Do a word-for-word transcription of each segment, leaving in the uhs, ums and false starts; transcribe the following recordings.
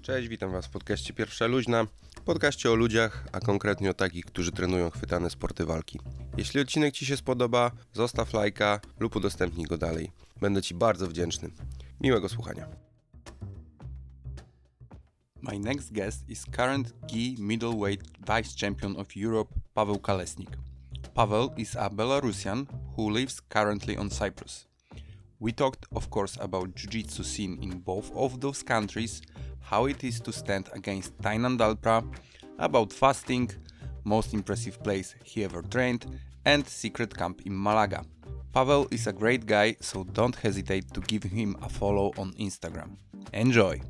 Cześć, witam Was w podcaście Pierwsza Luźna, podcaście o ludziach, a konkretnie o takich, którzy trenują chwytane sporty walki. Jeśli odcinek Ci się spodoba, zostaw lajka lub udostępnij go dalej. Będę Ci bardzo wdzięczny. Miłego słuchania. My next guest is current G middleweight vice champion of Europe Paweł Kalesnik. Paweł is a Belarusian who lives currently on Cyprus. We talked, of course, about jiu-jitsu scene in both of those countries, how it is to stand against Tainan Dalpra, about fasting, most impressive place he ever trained, and secret camp in Malaga. Paweł is a great guy, so don't hesitate to give him a follow on Instagram. Enjoy!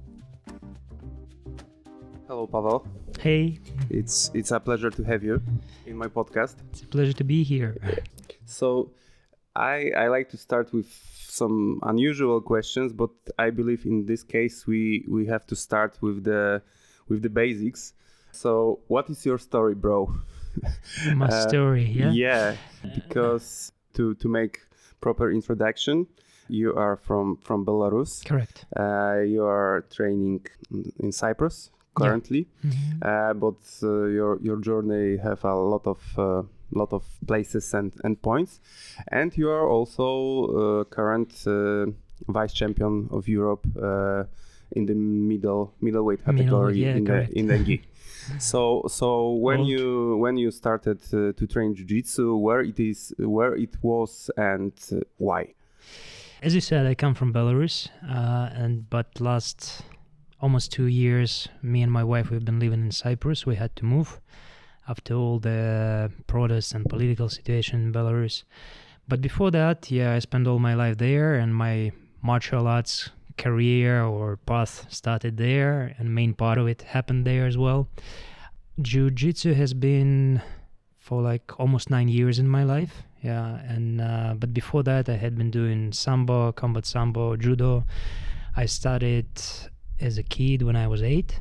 Hello, Paweł. Hey. It's it's a pleasure to have you in my podcast. It's a pleasure to be here. So, I I like to start with some unusual questions, but I believe in this case we we have to start with the with the basics. So, what is your story, bro? My uh, story, yeah. Yeah, because to to make proper introduction, you are from from Belarus. Correct. Uh, you are training in Cyprus currently, yeah. mm-hmm. uh, but uh, your your journey have a lot of uh, lot of places and, and points, and you are also uh, current uh, vice champion of Europe uh, in the middle middleweight category middle, yeah, in correct. the in the gi. So so when Old. you when you started uh, to train jiu-jitsu, where it is where it was and uh, why? As you said, I come from Belarus, uh, and but last almost two years, me and my wife, we've been living in Cyprus. We had to move after all the protests and political situation in Belarus. But before that, yeah, I spent all my life there, and my martial arts career or path started there, and main part of it happened there as well. Jiu-jitsu has been for like almost nine years in my life, yeah, and uh, but before that, I had been doing sambo, combat sambo, judo. I started as a kid when I was eight.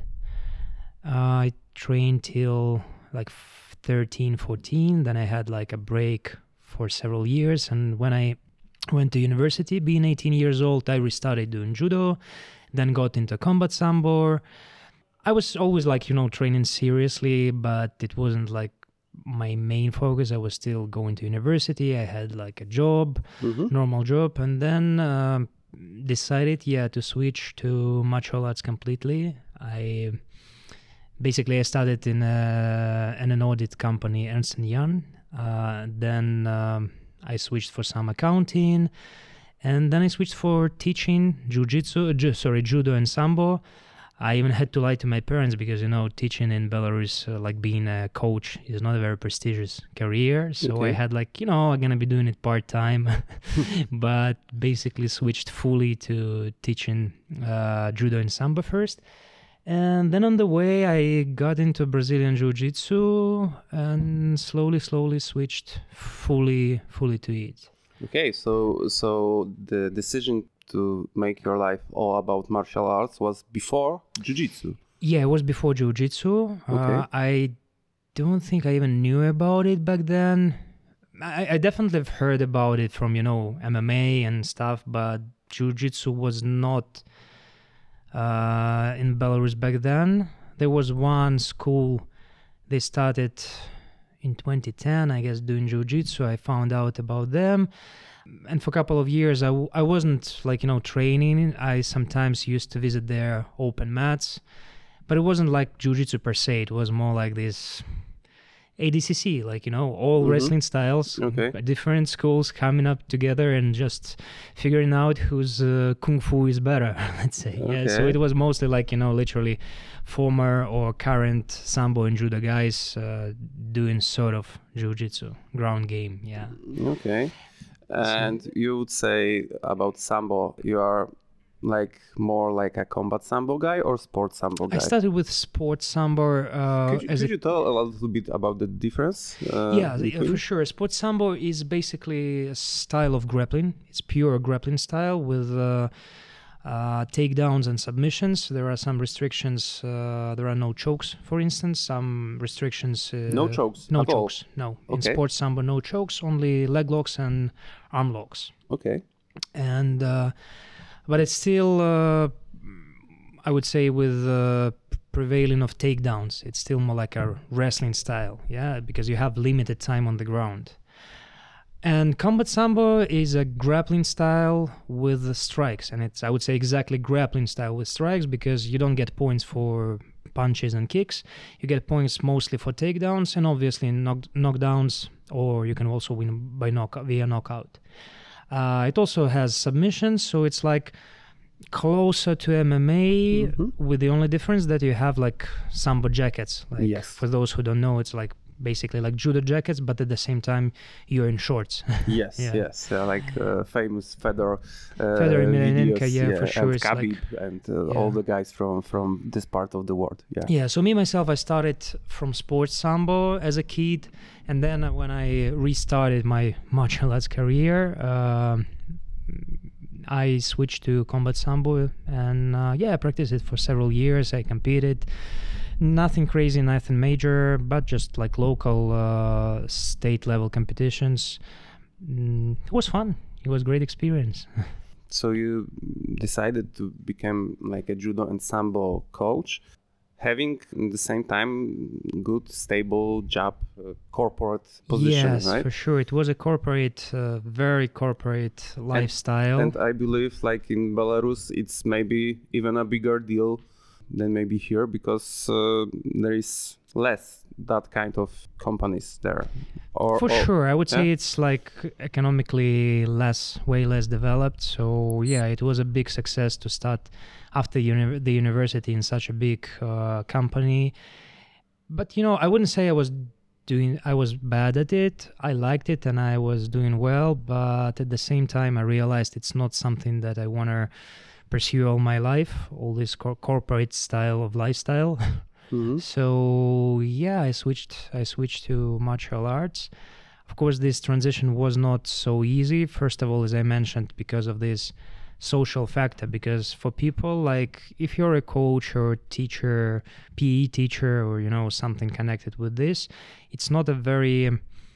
Uh, I trained till like thirteen, fourteen. Then I had like a break for several years. And when I went to university, being eighteen years old, I restarted doing judo, then got into combat sambo. I was always like, you know, training seriously, but it wasn't like my main focus. I was still going to university. I had like a job, Mm-hmm. normal job. And then uh, decided, yeah, to switch to martial arts completely. I basically I started in a, in an audit company, Ernst and Young. Uh, then um, I switched for some accounting, and then I switched for teaching jiu-jitsu, ju- sorry, judo and sambo. I even had to lie to my parents because, you know, teaching in Belarus, uh, like being a coach, is not a very prestigious career. So Okay. I had like, you know, I'm going to be doing it part-time, but basically switched fully to teaching uh, judo and sambo first. And then on the way, I got into Brazilian Jiu-Jitsu and slowly, slowly switched fully, fully to it. Okay, so so the decision to make your life all about martial arts was before jiu-jitsu. Yeah, it was before Jiu-Jitsu. Okay. Uh, I don't think I even knew about it back then. I, I definitely have heard about it from, you know, M M A and stuff, but Jiu-Jitsu was not uh, in Belarus back then. There was one school, they started in twenty ten, I guess, doing Jiu-Jitsu. I found out about them. And for a couple of years, I, w- I wasn't like, you know, training. I sometimes used to visit their open mats, but it wasn't like jiu-jitsu per se. It was more like this A D C C, like, you know, all Mhm. wrestling styles, Okay. different schools coming up together and just figuring out whose uh, kung fu is better, let's say. Yeah, so Okay. it was mostly like, you know, literally former or current sambo and judo guys uh, doing sort of jiu-jitsu, ground game, yeah. Okay. And you would say about sambo, you are like more like a combat sambo guy or sports sambo guy? I started with sports sambo uh, Could you, as could a you tell a little bit about the difference? Uh, yeah, the- between- for sure. Sports sambo is basically a style of grappling. It's pure grappling style with uh, uh, takedowns and submissions. There are some restrictions. Uh, there are no chokes, for instance. Some restrictions. Uh, No chokes No at all? chokes. No. In Okay. sports sambo, no chokes. Only leg locks and arm locks. Okay. And uh, but it's still. Uh, I would say, with uh, prevailing of takedowns. It's still more like a wrestling style, yeah, because you have limited time on the ground. And combat sambo is a grappling style with the strikes, and it's, I would say, exactly grappling style with strikes, because you don't get points for punches and kicks. You get points mostly for takedowns and obviously knock, knockdowns, or you can also win by knockout, via knockout. Uh, it also has submissions, so it's like closer to M M A, mm-hmm. with the only difference that you have like sambo jackets. Like, yes. For those who don't know, it's like basically like judo jackets, but at the same time you're in shorts. Yes, yeah. yes, uh, like uh, famous Fedor, uh, Fedor Emelianenko, yeah, yeah, for sure. And Khabib like, and uh, yeah. all the guys from from this part of the world. Yeah. Yeah. So me myself, I started from sports sambo as a kid, and then when I restarted my martial arts career, uh, I switched to combat sambo, and uh, yeah, I practiced it for several years. I competed. Nothing crazy, nothing major, but just like local uh, state level competitions. Mm, it was fun. It was a great experience. So you decided to become like a judo and sambo coach, having at the same time good, stable job, uh, corporate position, yes, right? For sure. It was a corporate, uh, very corporate lifestyle. And, and I believe like in Belarus, it's maybe even a bigger deal than maybe here, because uh, there is less that kind of companies there. Or, For or, sure, I would yeah? say it's like economically less, way less developed. So yeah, it was a big success to start after uni- the university in such a big uh, company. But you know, I wouldn't say I was doing, I was bad at it. I liked it and I was doing well, but at the same time, I realized it's not something that I want to pursue all my life, all this cor- corporate style of lifestyle. Mm-hmm. So yeah, I switched I switched to martial arts. Of course, this transition was not so easy. First of all, as I mentioned, because of this social factor, because for people, like if you're a coach or teacher, P E teacher, or you know, something connected with this, it's not a very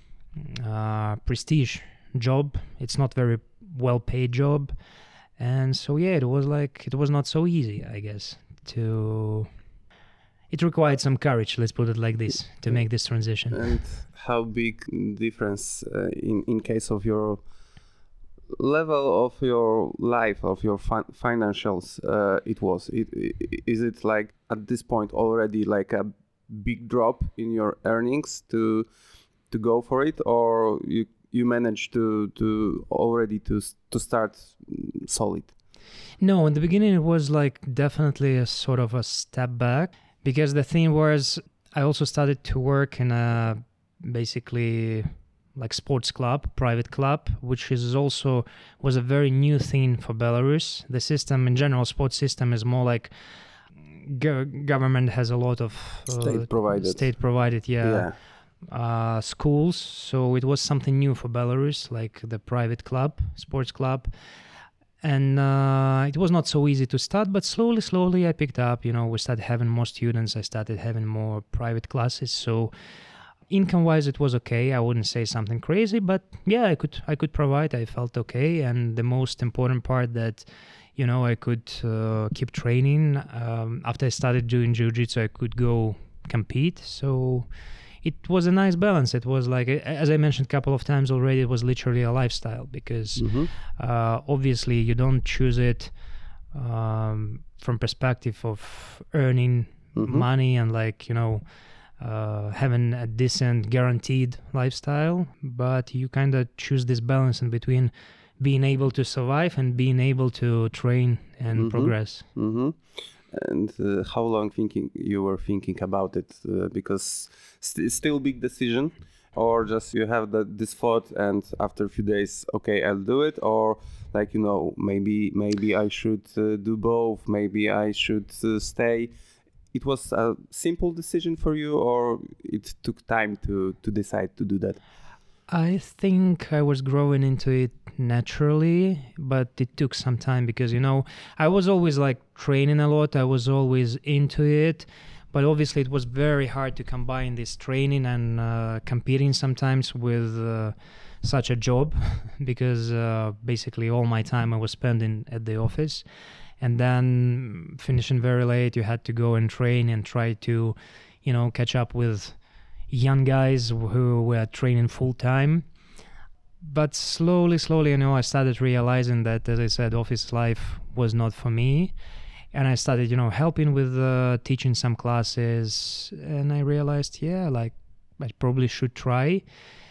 uh, prestige job. It's not very well paid job. And so, yeah, it was like, it was not so easy, I guess, to, it required some courage, let's put it like this, to make this transition. And how big difference uh, in, in case of your level of your life, of your fi- financials, uh, it was? It, it, is it like at this point already like a big drop in your earnings to to go for it, or you you managed to to already to to start solid? No, in the beginning it was like definitely a sort of a step back, because the thing was I also started to work in a basically like sports club, private club, which is also was a very new thing for Belarus. The system in general, sports system, is more like go- government has a lot of uh, state provided state provided yeah, yeah. Uh, schools, so it was something new for Belarus, like the private club, sports club, and uh, it was not so easy to start, but slowly, slowly I picked up, you know, we started having more students, I started having more private classes, so income-wise it was okay. I wouldn't say something crazy, but yeah, I could I could provide, I felt okay, and the most important part that, you know, I could uh, keep training. Um, after I started doing jiu-jitsu, I could go compete, so it was a nice balance. It was like, as I mentioned a couple of times already, it was literally a lifestyle, because mm-hmm. uh, obviously you don't choose it um, from perspective of earning mm-hmm. money and like, you know, uh, having a decent guaranteed lifestyle, but you kind of choose this balance in between being able to survive and being able to train and mm-hmm. progress. Mm-hmm. And uh, how long thinking you were thinking about it? Uh, because st- still big decision, or just you have the, this thought and after a few days, okay, I'll do it, or like, you know, maybe maybe I should uh, do both, maybe I should uh, stay. It was a simple decision for you, or it took time to to decide to do that? I think I was growing into it naturally, but it took some time because, you know, I was always like training a lot. I was always into it, but obviously it was very hard to combine this training and uh, competing sometimes with uh, such a job because uh, basically all my time I was spending at the office. and then finishing very late, you had to go and train and try to, you know, catch up with young guys who were training full time. But slowly, slowly, you know, I started realizing that, as I said, office life was not for me. And I started, you know, helping with uh, teaching some classes. And I realized, yeah, like I probably should try.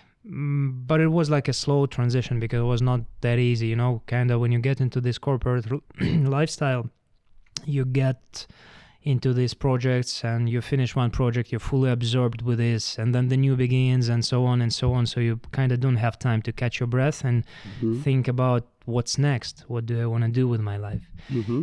Mm, but it was like a slow transition because it was not that easy, you know, kind of when you get into this corporate lifestyle, you get into these projects and you finish one project, you're fully absorbed with this, and then the new begins and so on and so on. So you kind of don't have time to catch your breath and mm-hmm. think about what's next. What do I want to do with my life? Mm-hmm.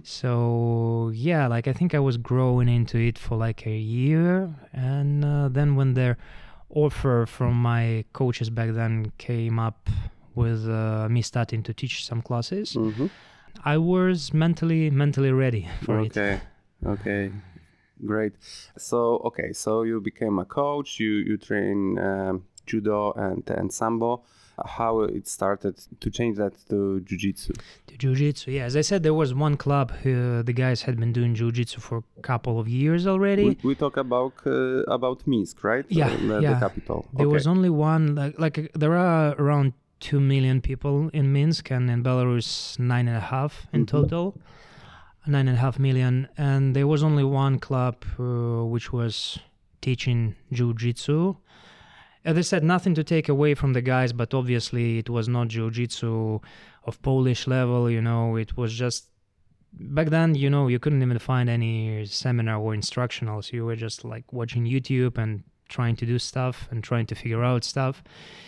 So yeah, like I think I was growing into it for like a year. And uh, then when their offer from my coaches back then came up with uh, me starting to teach some classes, mm-hmm. I was mentally, mentally ready for okay. it. Okay. Okay, great. So, okay, so you became a coach, you, you train um, judo and, and sambo. How it started to change that to jiu-jitsu? To jiu-jitsu, yeah. As I said, there was one club, uh, the guys had been doing jiu-jitsu for a couple of years already. We, we talk about uh, about Minsk, right? Yeah, uh, the, yeah. the capital. There okay. was only one, like, like there are around two million people in Minsk, and in Belarus, nine and a half in mm-hmm. total. Nine and a half million, and there was only one club uh, which was teaching jiu-jitsu. As I said, nothing to take away from the guys, but obviously it was not jiu-jitsu of Polish level, you know, it was just, back then, you know, you couldn't even find any seminar or instructionals. You were just like watching YouTube and trying to do stuff and trying to figure out stuff.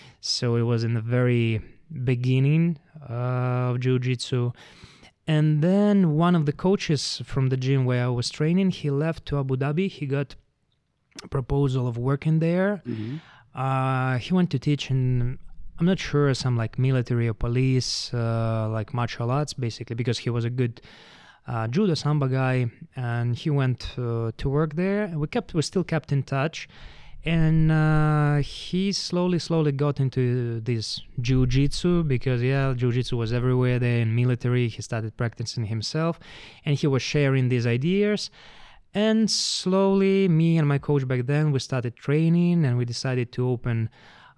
So it was in the very beginning uh, of jiu-jitsu. And then one of the coaches from the gym where I was training, he left to Abu Dhabi. He got a proposal of working there. Mm-hmm. Uh, he went to teach in, I'm not sure, some like military or police, uh, like martial arts, basically, because he was a good uh, judo samba guy. And he went uh, to work there. We kept, we still kept in touch. And uh, he slowly, slowly got into this jiu-jitsu because, yeah, jiu-jitsu was everywhere there in military. He started practicing himself and he was sharing these ideas. And slowly, me and my coach back then, we started training and we decided to open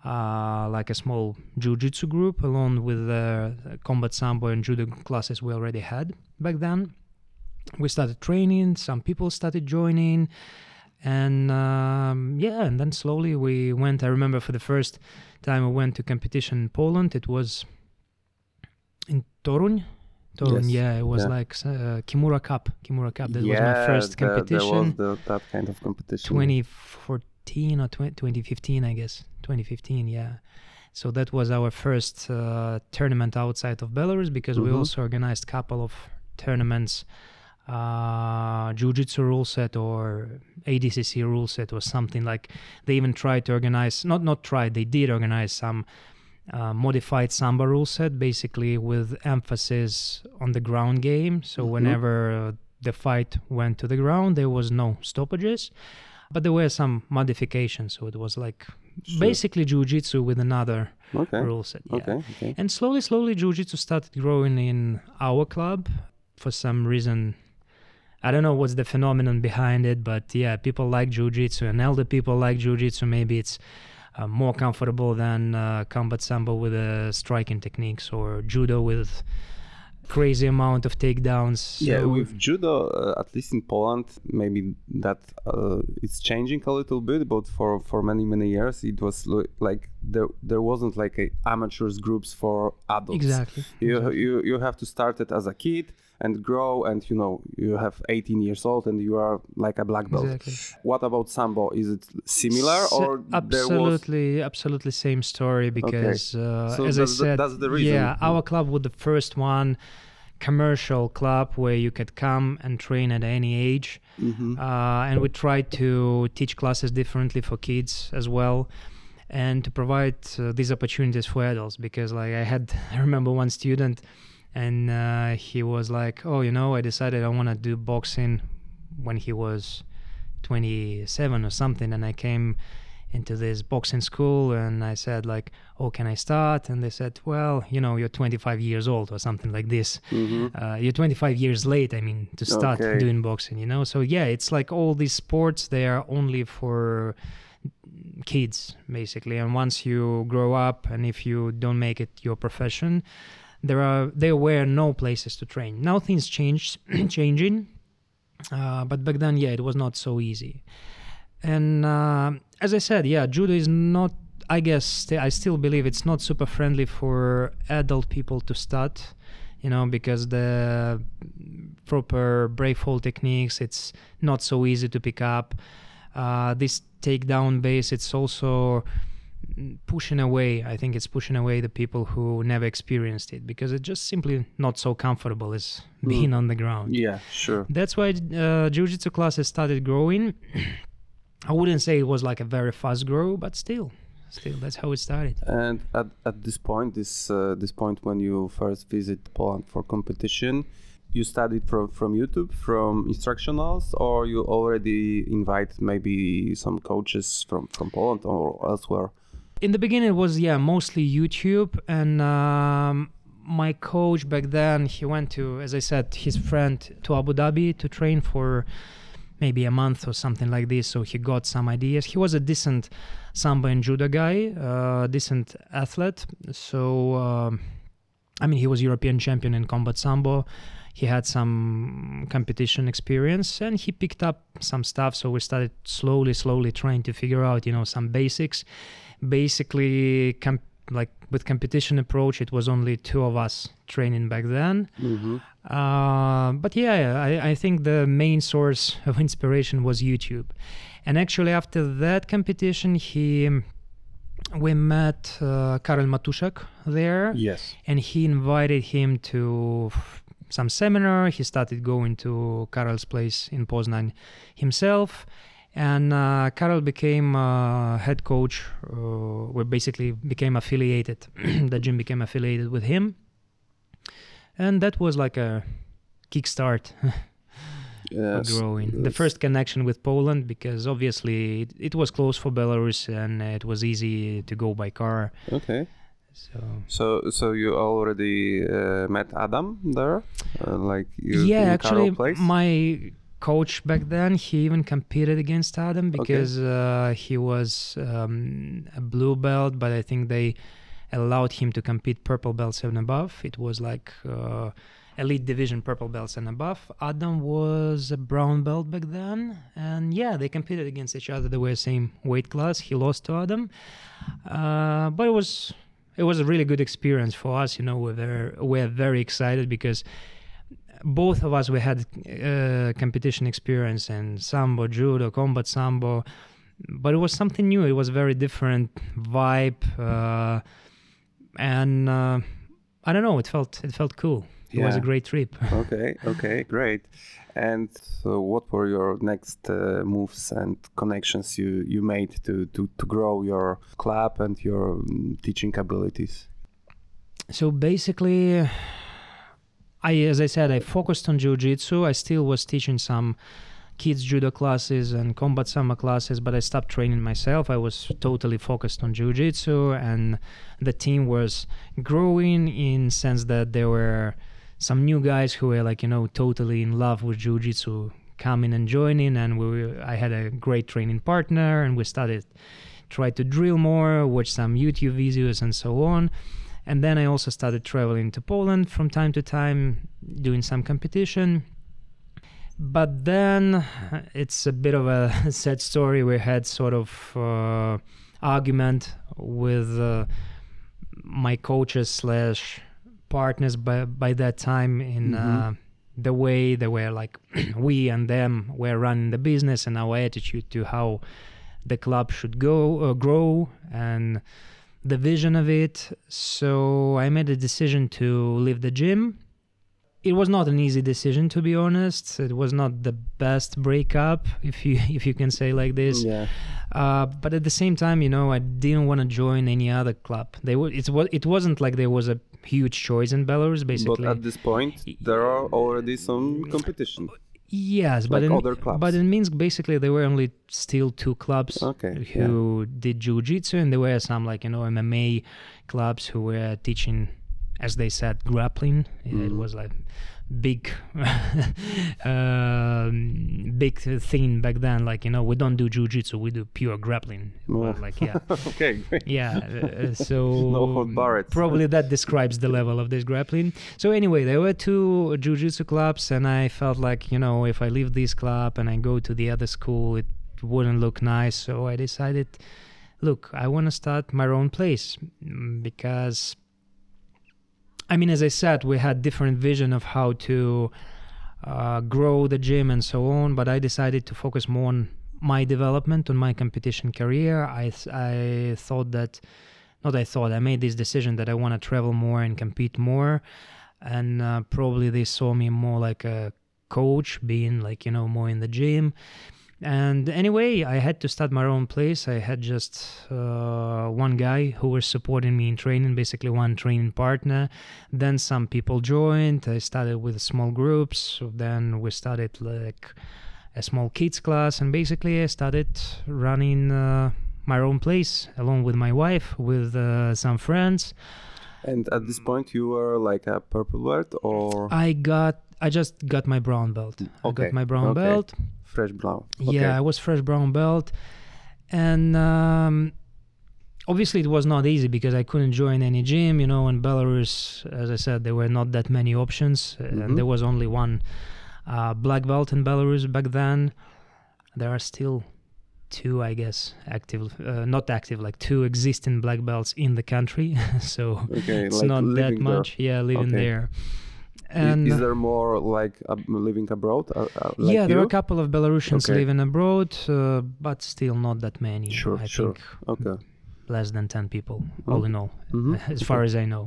uh, like a small jiu-jitsu group along with the combat sambo and judo classes we already had back then. We started training, some people started joining. And um, yeah, and then slowly we went. I remember for the first time I went to competition in Poland, it was in Toruń. Toruń, yes. yeah, it was yeah. like uh, Kimura Cup. Kimura Cup, that yeah, was my first the, competition. There was the, that kind of competition. twenty fourteen or twenty fifteen, I guess. twenty fifteen, yeah. So that was our first uh, tournament outside of Belarus because mm-hmm. we also organized a couple of tournaments. Uh, jiu-jitsu rule set or A D C C rule set or something. Like they even tried to organize, not not tried, they did organize some uh, modified samba rule set, basically with emphasis on the ground game. So mm-hmm. whenever uh, the fight went to the ground, there was no stoppages, but there were some modifications. So it was like sure. basically jiu-jitsu with another okay. rule set. Yeah. Okay, okay. And slowly, slowly jiu-jitsu started growing in our club. For some reason, I don't know what's the phenomenon behind it, but yeah, people like jiu-jitsu and elder people like jiu-jitsu. Maybe it's uh, more comfortable than uh, combat sambo with uh, striking techniques or judo with crazy amount of takedowns. So yeah, with judo, uh, at least in Poland, maybe that uh, it's changing a little bit, but for, for many, many years, it was lo- like there there wasn't like a amateurs groups for adults. Exactly. You, exactly. you, you have to start it as a kid and grow, and you know you have eighteen years old and you are like a black belt. Exactly. What about sambo? Is it similar S- or absolutely, there was... absolutely same story because okay. uh, so as that's I said, the, that's the reason. Yeah, our club was the first one commercial club where you could come and train at any age, mm-hmm. uh, and we tried to teach classes differently for kids as well. And to provide uh, these opportunities for adults, because like I had, I remember one student. And uh, he was like, oh, you know, I decided I want to do boxing when he was twenty-seven or something. And I came into this boxing school, and I said like, oh, can I start? And they said, well, you know, you're twenty-five years old or something like this. Mm-hmm. Uh, you're twenty-five years late, I mean, to start Okay. doing boxing, you know? So yeah, it's like all these sports, they are only for kids, basically. And once you grow up, and if you don't make it your profession, there are there were no places to train. Now things changed, changing, uh, but back then, yeah, it was not so easy. And uh, as I said, yeah, judo is not, I guess, st- I still believe it's not super friendly for adult people to start, you know, because the proper brave hold techniques, it's not so easy to pick up. Uh, this takedown base, it's also pushing away, I think it's pushing away the people who never experienced it, because it's just simply not so comfortable as Mm. being on the ground. Yeah, sure. That's why uh, jiu-jitsu classes started growing. I wouldn't say it was like a very fast grow, but still, still that's how it started. And at, at this point, this uh, this point when you first visit Poland for competition, you studied from, from YouTube, from instructionals, or you already invite maybe some coaches from, from Poland or elsewhere? In the beginning, it was, yeah, mostly YouTube. And um, my coach back then, he went to, as I said, his friend to Abu Dhabi to train for maybe a month or something like this. So he got some ideas. He was a decent Sambo and Judo guy, uh, decent athlete. So, um, I mean, he was European champion in combat Sambo. He had some competition experience, and he picked up some stuff. So we started slowly, slowly trying to figure out, you know, some basics. Basically, com- like with competition approach, it was only two of us training back then. Mm-hmm. Uh, but yeah, I, I think the main source of inspiration was YouTube. And actually, after that competition, he we met uh, Karel Matuszak there. Yes. And he invited him to f- some seminar. He started going to Karel's place in Poznan himself. And uh, Karel became uh, head coach, uh, we basically became affiliated. The gym became affiliated with him. And that was like a kickstart Yes. for growing. The Yes. first connection with Poland, because obviously it, it was close for Belarus and it was easy to go by car. Okay. So So, so you already uh, met Adam there, uh, like you yeah, in actually, Karol place? my coach back then, he even competed against Adam because uh, he was um, a blue belt, but I think they allowed him to compete purple belts and above. It was like uh, elite division purple belts and above. Adam was a brown belt back then, and yeah, they competed against each other. They were same weight class. He lost to Adam, uh, but it was it was a really good experience for us. You know, we're very, we're very excited because both of us, we had uh, competition experience in Sambo, Judo, combat Sambo, but it was something new. It was a very different vibe, uh, and uh, I don't know. It felt it felt cool. It was a Yeah. great trip. Okay, okay, great. And so what were your next uh, moves and connections you, you made to, to, to grow your club and your um, teaching abilities? So basically, I, as I said, I focused on jiu-jitsu. I still was teaching some kids judo classes and combat sama classes, but I stopped training myself. I was totally focused on jiu-jitsu, and the team was growing in sense that there were some new guys who were like, you know, totally in love with jiu-jitsu coming and joining, and we were, I had a great training partner, and we started try to drill more, watch some YouTube videos and so on. And then I also started traveling to Poland from time to time, doing some competition. But then it's a bit of a sad story. We had sort of uh, argument with uh, my coaches slash partners by, by that time in Mm-hmm. uh, the way they were like, we and them were running the business, and our attitude to how the club should go uh, grow and the vision of it. So I made a decision to leave the gym. It was not an easy decision, to be honest. It was not the best breakup, if you if you can say like this. Yeah. Uh, but at the same time, you know, I didn't want to join any other club. They were, it was it wasn't like there was a huge choice in Belarus, basically. But at this point, there are already some competition. Yes, but like in, other clubs. but in Minsk, basically, there were only still two clubs Okay, who did jiu-jitsu, and there were some, like, you know, M M A clubs who were teaching, as they said, grappling. Mhm. It was like big um, big thing back then, like, you know, we don't do jiu-jitsu, we do pure grappling. Well, like, yeah. Okay, great. Yeah, uh, so No hold barred. probably that describes the level of this grappling. So anyway, there were two jiu-jitsu clubs, and I felt like, you know, if I leave this club and I go to the other school, it wouldn't look nice. So I decided, look, I want to start my own place, mm, because, I mean, as I said, we had different vision of how to uh, grow the gym and so on, but I decided to focus more on my development, on my competition career. I th- I thought that, not I thought, I made this decision that I want to travel more and compete more, and uh, probably they saw me more like a coach, being like, you know, more in the gym. And anyway, I had to start my own place. I had just uh, one guy who was supporting me in training, basically one training partner. Then some people joined. I started with small groups. So then we started like a small kids class, and basically I started running uh, my own place along with my wife, with uh, some friends. And at this point, you were like a purple belt, or I got, I just got my brown belt. I Okay, got my brown okay. belt. fresh brown? Okay. Yeah, I was fresh brown belt, and um, obviously it was not easy because I couldn't join any gym. You know, in Belarus, as I said, there were not that many options, Mhm. and there was only one uh, black belt in Belarus back then. There are still two, I guess, active, uh, not active, like two existing black belts in the country. So Okay, it's like not that living there. much. Yeah, living Okay. there. Is- And is, there more like uh, living abroad? Uh, uh, like yeah, there are you? a couple of Belarusians Okay. living abroad, uh, but still not that many. Sure, I sure. think Okay. less than ten people, all in all, Mhm. as far as I know.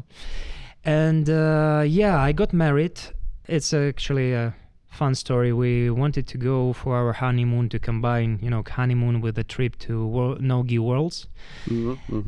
And uh, yeah, I got married. It's actually a fun story. We wanted to go for our honeymoon to combine, you know, honeymoon with a trip to Wor- Nogi Worlds. Mhm, mhm.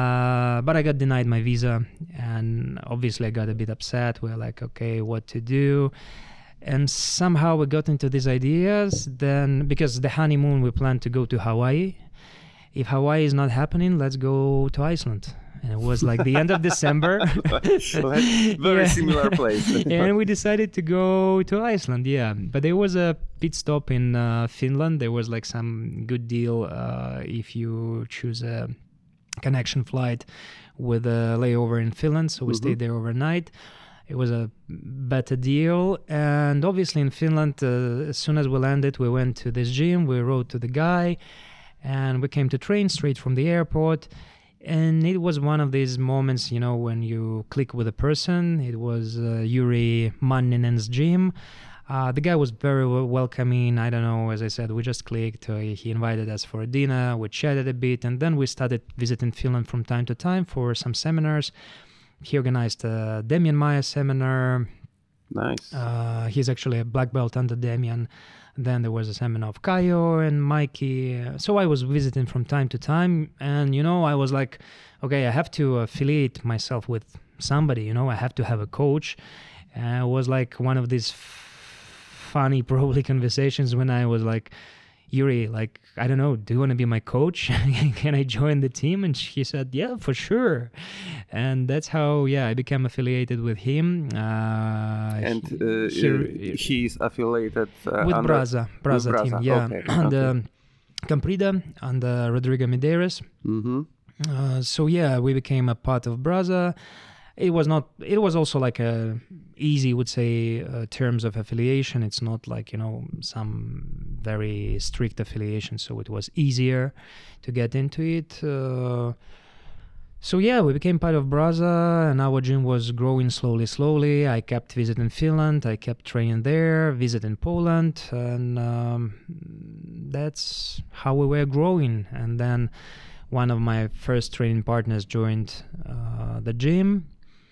Uh, but I got denied my visa, and obviously I got a bit upset. We We're like, okay, what to do? And somehow we got into these ideas. Then, because the honeymoon, we planned to go to Hawaii. If Hawaii is not happening, let's go to Iceland. And it was like the end of December. So that's very Yeah. similar place. And we decided to go to Iceland, yeah. But there was a pit stop in uh, Finland. There was like some good deal uh, if you choose a connection flight with a layover in Finland. So we Mhm. stayed there overnight. It was a better deal. And obviously in Finland, uh, as soon as we landed, we went to this gym. We wrote to the guy, and we came to train straight from the airport. And it was one of these moments, you know, when you click with a person. It was uh, Yuri Manninen's gym. Uh, the guy was very wel- welcoming. I don't know, as I said, we just clicked. Uh, he invited us for a dinner. We chatted a bit. And then we started visiting Finland from time to time for some seminars. He organized a Demian Maya seminar. Nice. Uh, he's actually a black belt under Demian. Then there was a seminar of Kayo and Mikey. So I was visiting from time to time. And, you know, I was like, okay, I have to affiliate myself with somebody, you know, I have to have a coach. And it was like one of these f- funny, probably conversations when I was like, Yuri, like, I don't know, do you want to be my coach? Can I join the team? And he said, yeah, for sure. And that's how, yeah, I became affiliated with him. Uh, and he- uh, he- uh, he's affiliated uh, with under- Braza, Braza Braza, team, yeah, okay, and okay. um, Camprida and uh, Rodrigo Medeiros. Mhm. Uh, so yeah, we became a part of Braza. It was not. It was also like a easy, would say, uh, terms of affiliation. It's not like, you know, some very strict affiliation. So it was easier to get into it. Uh, So yeah, we became part of Braza, and our gym was growing slowly, slowly. I kept visiting Finland, I kept training there, visiting Poland, and um, that's how we were growing. And then one of my first training partners joined uh, the gym.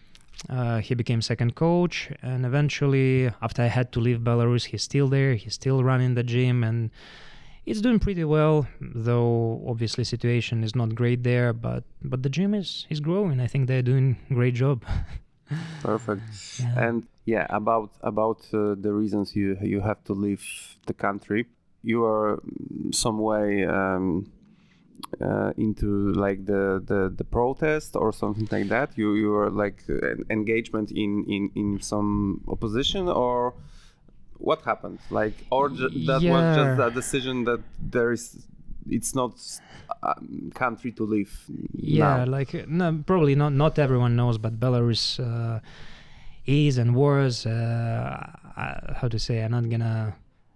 Uh, he became second coach, and eventually, after I had to leave Belarus, he's still there. He's still running the gym, and it's doing pretty well, though obviously situation is not great there, but but the gym is is growing. I think they're doing a great job. Perfect. Yeah. And yeah, about about uh, the reasons you you have to leave the country, you are mm, some way um, uh, into like the, the the protest or something like that. You you are like uh, en- engagement in in in some opposition, or what happened? Like, or ju- that was just Yeah. a decision that there is, it's not um, country to live Yeah, now. like uh, no, probably not. Not everyone knows, but Belarus uh, is and was. Uh, uh, how to say? I'm not gonna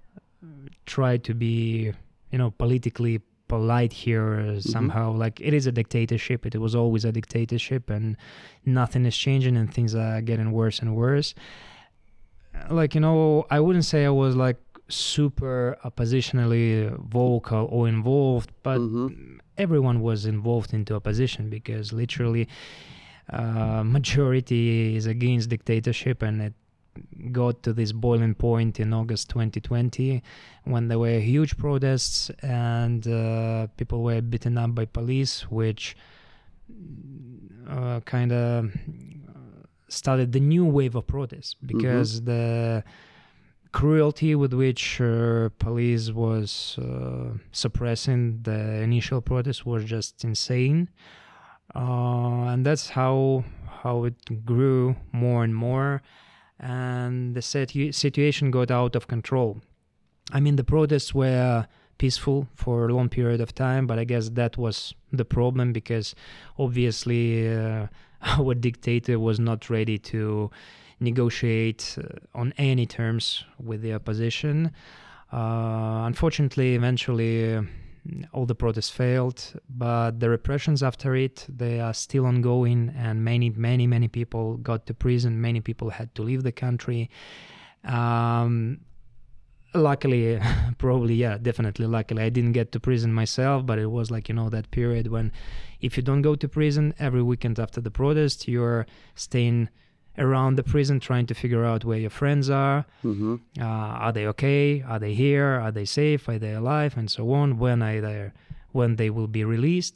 try to be, you know, politically polite here uh, somehow. Like it is a dictatorship. It was always a dictatorship, and nothing is changing, and things are getting worse and worse. Like, you know, I wouldn't say I was like super oppositionally vocal or involved, but Mhm. everyone was involved into opposition because literally uh, majority is against dictatorship, and it got to this boiling point in August twenty twenty when there were huge protests and uh, people were beaten up by police, which uh, kind of started the new wave of protests because mm-hmm. the cruelty with which uh, police was uh, suppressing the initial protest was just insane. Uh, and that's how how it grew more and more, and the situ- situation got out of control. I mean, the protests were peaceful for a long period of time, but I guess that was the problem because obviously uh, our dictator was not ready to negotiate uh, on any terms with the opposition. Uh, unfortunately, eventually, uh, all the protests failed, but the repressions after it, they are still ongoing, and many, many, many people got to prison. Many people had to leave the country. Um, luckily, probably, yeah, definitely luckily, I didn't get to prison myself, but it was like, you know, that period when if you don't go to prison every weekend after the protest, you're staying around the prison trying to figure out where your friends are. Mm-hmm. Uh, are they okay? Are they here? Are they safe? Are they alive? And so on. When are they, when they will be released?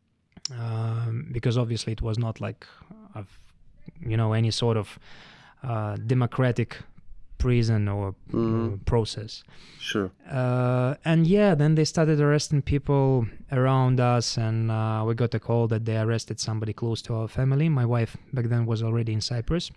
Um, because obviously it was not like, a, you know, any sort of uh, democratic prison or mm-hmm. uh, process. Sure. Uh, and yeah, then they started arresting people around us, and uh, we got a call that they arrested somebody close to our family. My wife back then was already in Cyprus.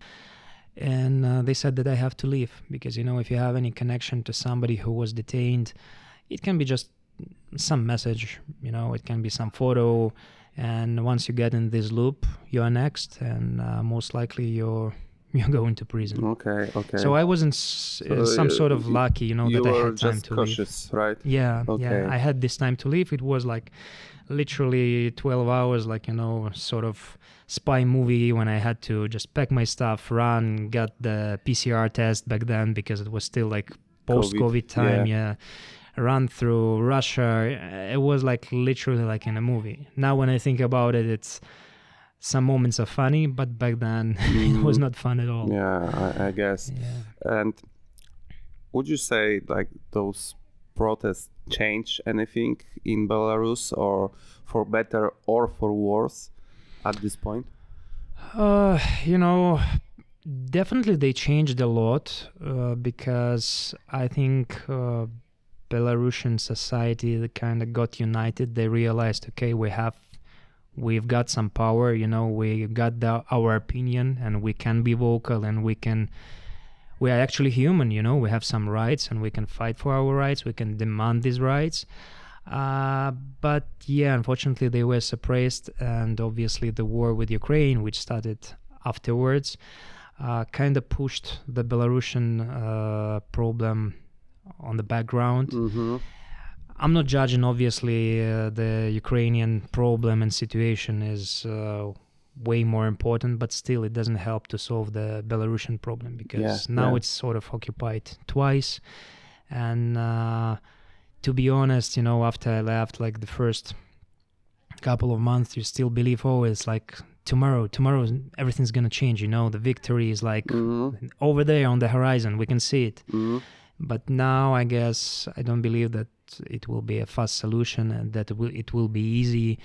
And uh, they said that I have to leave because, you know, if you have any connection to somebody who was detained, it can be just some message, you know, it can be some photo. And once you get in this loop, you're next, and uh, most likely you're you're going to prison. Okay, okay. So I wasn't s- so, uh, some sort of lucky, you know, you that I were had time just to cautious, leave. Right? Yeah, okay. yeah. I had this time to leave. It was like literally twelve hours, like, you know, sort of spy movie when I had to just pack my stuff, run, get the P C R test back then because it was still like post-COVID time, yeah. yeah. Run through Russia. It was like literally like in a movie. Now when I think about it, it's some moments are funny, but back then mm. it was not fun at all. Yeah, I, I guess. Yeah. And would you say like those protests change anything in Belarus, or for better or for worse at this point? Uh, you know, definitely they changed a lot uh, because I think uh, Belarusian society kind of got united. They realized, okay, we have We've got some power, you know, we got the, our opinion, and we can be vocal, and we can, we are actually human, you know, we have some rights, and we can fight for our rights, we can demand these rights. Uh, but yeah, unfortunately they were suppressed, and obviously the war with Ukraine, which started afterwards, uh, kind of pushed the Belarusian uh, problem on the background. Mm-hmm. I'm not judging, obviously, uh, the Ukrainian problem and situation is uh, way more important, but still it doesn't help to solve the Belarusian problem because yeah, now yeah. it's sort of occupied twice. And uh, to be honest, you know, after I left, like the first couple of months, you still believe, oh, it's like tomorrow, tomorrow everything's going to change, you know, the victory is like mm-hmm. over there on the horizon, we can see it. Mm-hmm. But now I guess I don't believe that it will be a fast solution and that it will, it will be easy.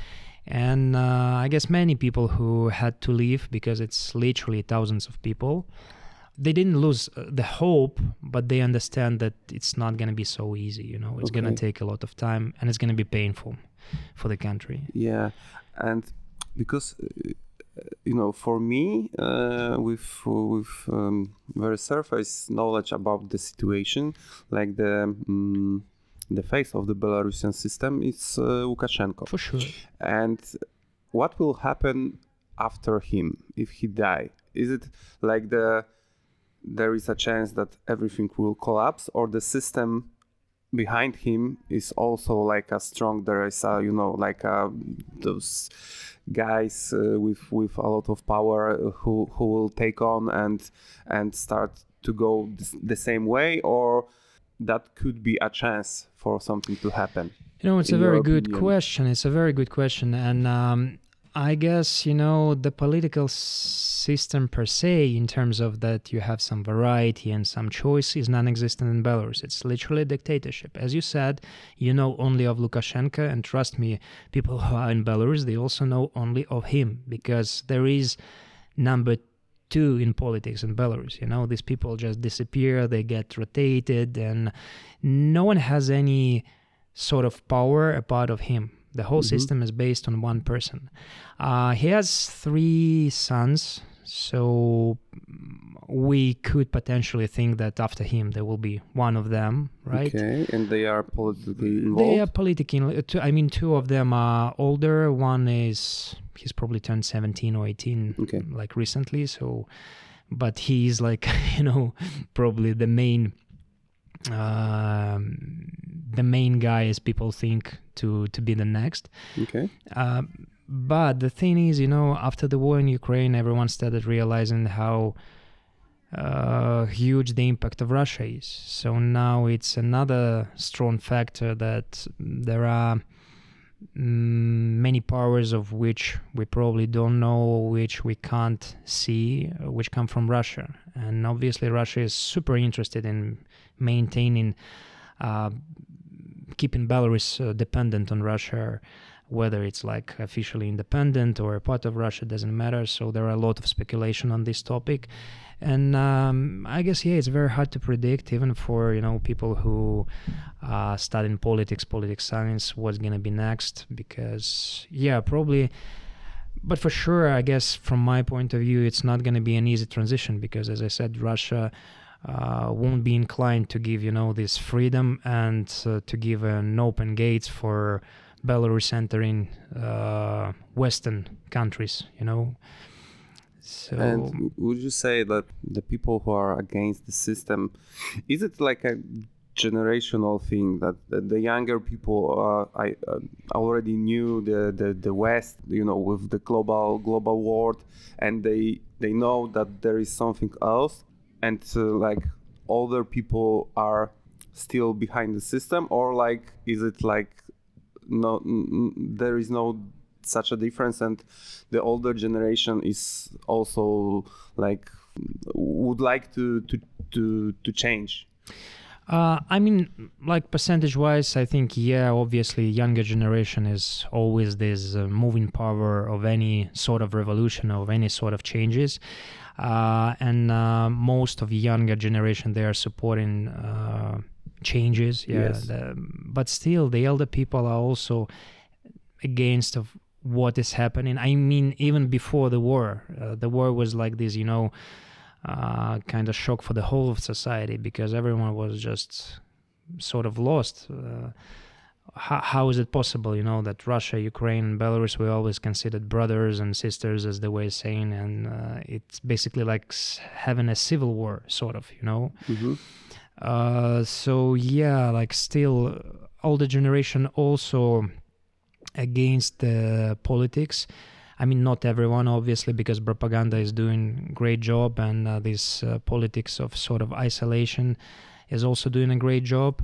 And uh, I guess many people who had to leave, because it's literally thousands of people, they didn't lose the hope, but they understand that it's not going to be so easy, you know. It's Okay. going to take a lot of time, and it's going to be painful for the country. Yeah, and because uh, you know, for me, uh, with with um, very surface knowledge about the situation, like the um, the face of the Belarusian system is uh, Lukashenko. For sure. And what will happen after him if he die? Is it like the there is a chance that everything will collapse, or the system behind him is also like a strong, there is a, you know, like a, those guys uh, with with a lot of power who who will take on and and start to go th- the same way, or that could be a chance for something to happen? You know, it's in a your very good opinion? question. It's a very good question. And um, I guess, you know, the political system per se, in terms of that you have some variety and some choice, is non-existent in Belarus. It's literally a dictatorship. As you said, you know only of Lukashenko, and trust me, people who are in Belarus, they also know only of him, because there is number two in politics in Belarus. You know, these people just disappear, they get rotated, and no one has any sort of power apart of him. The whole Mhm. system is based on one person. Uh, he has three sons, so we could potentially think that after him there will be one of them, right? Okay, and they are politically involved. They are politically. two- I mean, two of them are older. One is he's probably turned seventeen or eighteen, Okay. like recently. So, but he's like you know probably the main, um, the main guy, as people think to to be the next. Okay. Uh, but the thing is, you know, after the war in Ukraine, everyone started realizing how uh, huge the impact of Russia is. So now it's another strong factor that there are mm, many powers of which we probably don't know, which we can't see, uh, which come from Russia. And obviously Russia is super interested in maintaining, uh, keeping Belarus uh, dependent on Russia, whether it's like officially independent or a part of Russia, doesn't matter. So there are a lot of speculation on this topic. And um, I guess, yeah, it's very hard to predict, even for, you know, people who uh, studying politics, politics science, what's going to be next. Because, yeah, probably, but for sure, I guess from my point of view, it's not going to be an easy transition because, as I said, Russia uh, won't be inclined to give, you know, this freedom and uh, to give an open gates for Belarus entering uh, Western countries, you know. So, And would you say that the people who are against the system, is it like a generational thing that, that the younger people uh, I uh, already knew the, the, the West, you know, with the global global world, and they they know that there is something else, and uh, like older people are still behind the system, or like is it like no, n- n- there is no such a difference, and the older generation is also like would like to to to, to change? Uh, I mean, like percentage-wise, I think, yeah, obviously younger generation is always this uh, moving power of any sort of revolution, of any sort of changes. Uh, and uh, most of the younger generation, they are supporting uh, changes. Yeah, Yes. the, but still, the elder people are also against of what is happening. I mean, even before the war, uh, the war was like this, you know, uh, kind of shock for the whole of society because everyone was just sort of lost. Uh, how, how is it possible, you know, that Russia, Ukraine, and Belarus were always considered brothers and sisters, as they were saying, and uh, it's basically like s- having a civil war, sort of, you know. Mm-hmm. Uh, so yeah, like still, older generation also against the politics. I mean, not everyone, obviously, because propaganda is doing great job, and uh, this uh, politics of sort of isolation is also doing a great job.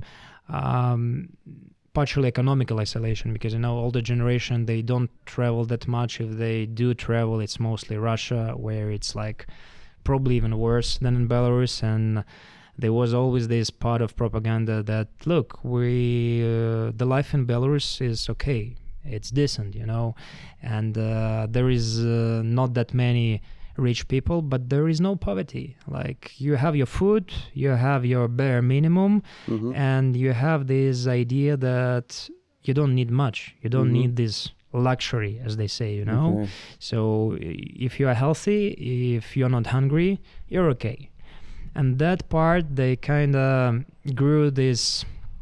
Um, partially economical isolation, because, you know, older generation, they don't travel that much. If they do travel, it's mostly Russia, where it's like probably even worse than in Belarus. And there was always this part of propaganda that, look, we uh, the life in Belarus is okay. it's decent, you know, and uh, there is uh, not that many rich people, but there is no poverty. Like, you have your food, you have your bare minimum, Mm-hmm. and you have this idea that you don't need much. You don't Mhm. need this luxury, as they say, you know. Okay. So i- if you are healthy, if you're not hungry, you're okay. And that part, they kind of grew this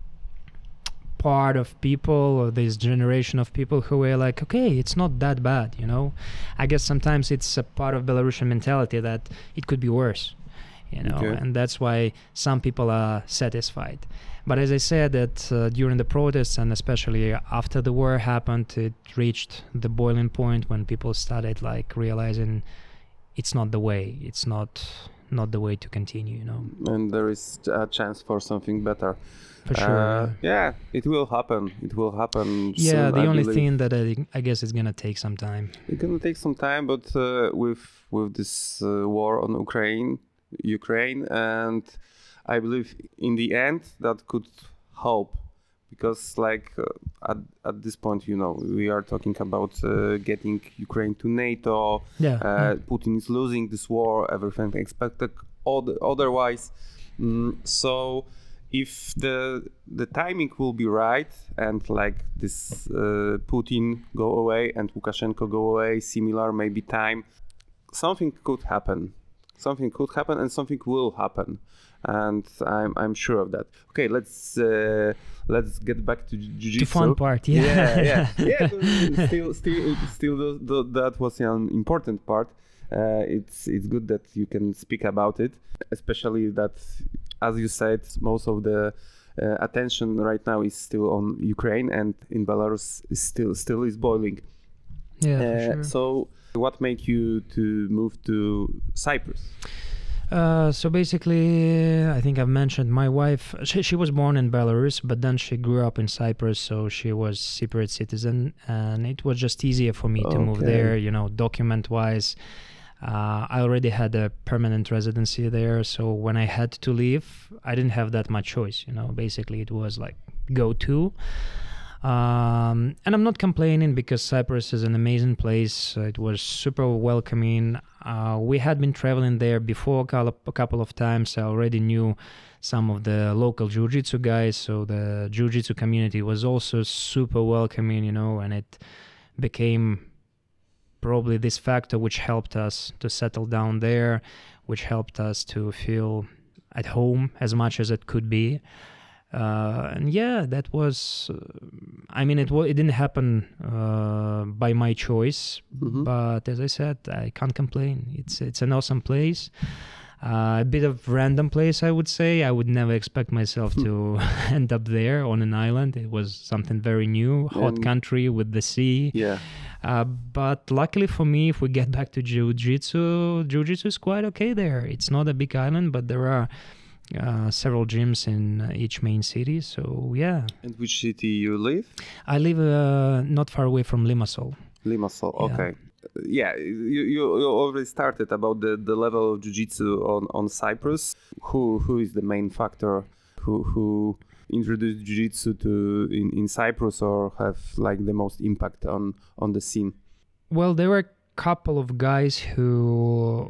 part of people, or this generation of people who were like, okay, it's not that bad, you know. I guess sometimes it's a part of Belarusian mentality that it could be worse, you know, Okay. and that's why some people are satisfied. But as I said, that uh, during the protests, and especially after the war happened, it reached the boiling point when people started like realizing it's not the way, it's not not the way to continue, you know. And there is a chance for something better. For sure. Uh, yeah. yeah, it will happen. It will happen. Yeah, soon, the I only believe. thing that I, I guess is gonna take some time. It's gonna take some time, but uh, with with this uh, war on Ukraine, Ukraine, and I believe in the end that could help, because like uh, at at this point, you know, we are talking about uh, getting Ukraine to NATO. Yeah. Uh, yeah. Putin is losing this war. Everything expected od- otherwise. Mm, so if the the timing will be right, and like this uh, Putin go away and Lukashenko go away, similar maybe time, something could happen. Something could happen, and something will happen, and I'm I'm sure of that. Okay, let's uh, let's get back to jiu-jitsu. The fun part, yeah. yeah, yeah. yeah but still, still, still, the, the, that was an important part. Uh, it's it's good that you can speak about it, especially that, as you said, most of the uh, attention right now is still on Ukraine, and in Belarus is still still is boiling. Yeah, for Uh, sure. So, what made you to move to Cyprus? Uh, so basically, I think I've mentioned my wife. She, she was born in Belarus, but then she grew up in Cyprus, so she was Cypriot citizen, and it was just easier for me to move Okay. there. You know, document-wise, uh, I already had a permanent residency there, so when I had to leave, I didn't have that much choice. You know, basically, it was like go to. Um, and I'm not complaining, because Cyprus is an amazing place. Uh, It was super welcoming. Uh, we had been traveling there before a couple, a couple of times. I already knew some of the local jiu-jitsu guys, so the jiu-jitsu community was also super welcoming, you know, and it became probably this factor which helped us to settle down there, which helped us to feel at home as much as it could be. Uh, and yeah, that was, uh, I mean, it wa- it didn't happen uh, by my choice, Mhm. but as I said, I can't complain. It's it's an awesome place, uh, a bit of random place, I would say. I would never expect myself to end up there on an island. It was something very new, hot And- country with the sea. Yeah. Uh, but luckily for me, if we get back to jiu-jitsu, jiu-jitsu is quite okay there. It's not a big island, but there are uh, several gyms in uh, each main city. So yeah, And which city you live? I live uh, not far away from Limassol. Limassol. Yeah. Okay. Uh, Yeah, you, you you already started about the, the level of jiu-jitsu on, on Cyprus. Who who is the main factor who who introduced jiu-jitsu to in, in Cyprus, or have like the most impact on on the scene? Well, there were a couple of guys who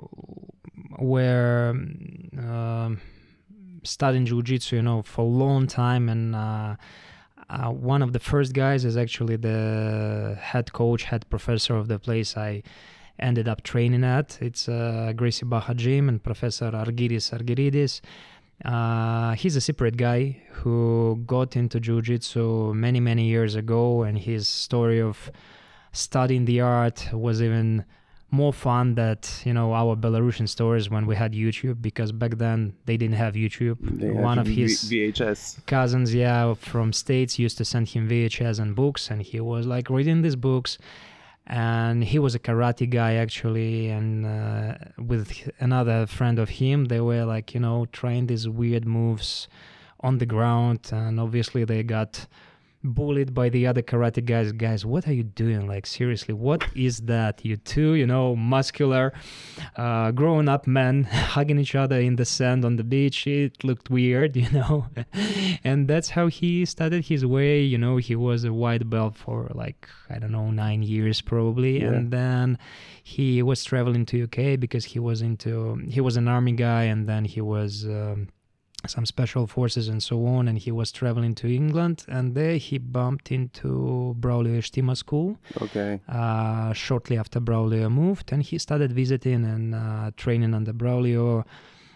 were um, studying jiu-jitsu, you know, for a long time, and uh, uh, one of the first guys is actually the head coach, head professor of the place I ended up training at. It's uh, Gracie Baja Gym, and Professor Argyris Argyridis. Uh, he's a Cypriot guy who got into jiu-jitsu many, many years ago, and his story of studying the art was even more fun that, you know, our Belarusian stories when we had YouTube, because back then they didn't have YouTube. They One have of V- his V H S. cousins, yeah, from States used to send him V H S and books, and he was like reading these books. And he was a karate guy actually, and uh, with another friend of him, they were like, you know, trying these weird moves on the ground, and obviously they got bullied by the other karate guys. Guys, what are you doing? Like, seriously, what is that? You two, you know, muscular, uh, grown up men hugging each other in the sand on the beach. It looked weird, you know. And that's how he started his way. You know, he was a white belt for like, I don't know, nine years probably. Yeah. And then he was traveling to U K because he was into, he was an army guy, and then he was... Um, some special forces and so on, and he was traveling to England, and there he bumped into Braulio Estima School. Okay. Uh, shortly after Braulio moved, and he started visiting and uh, training under Braulio.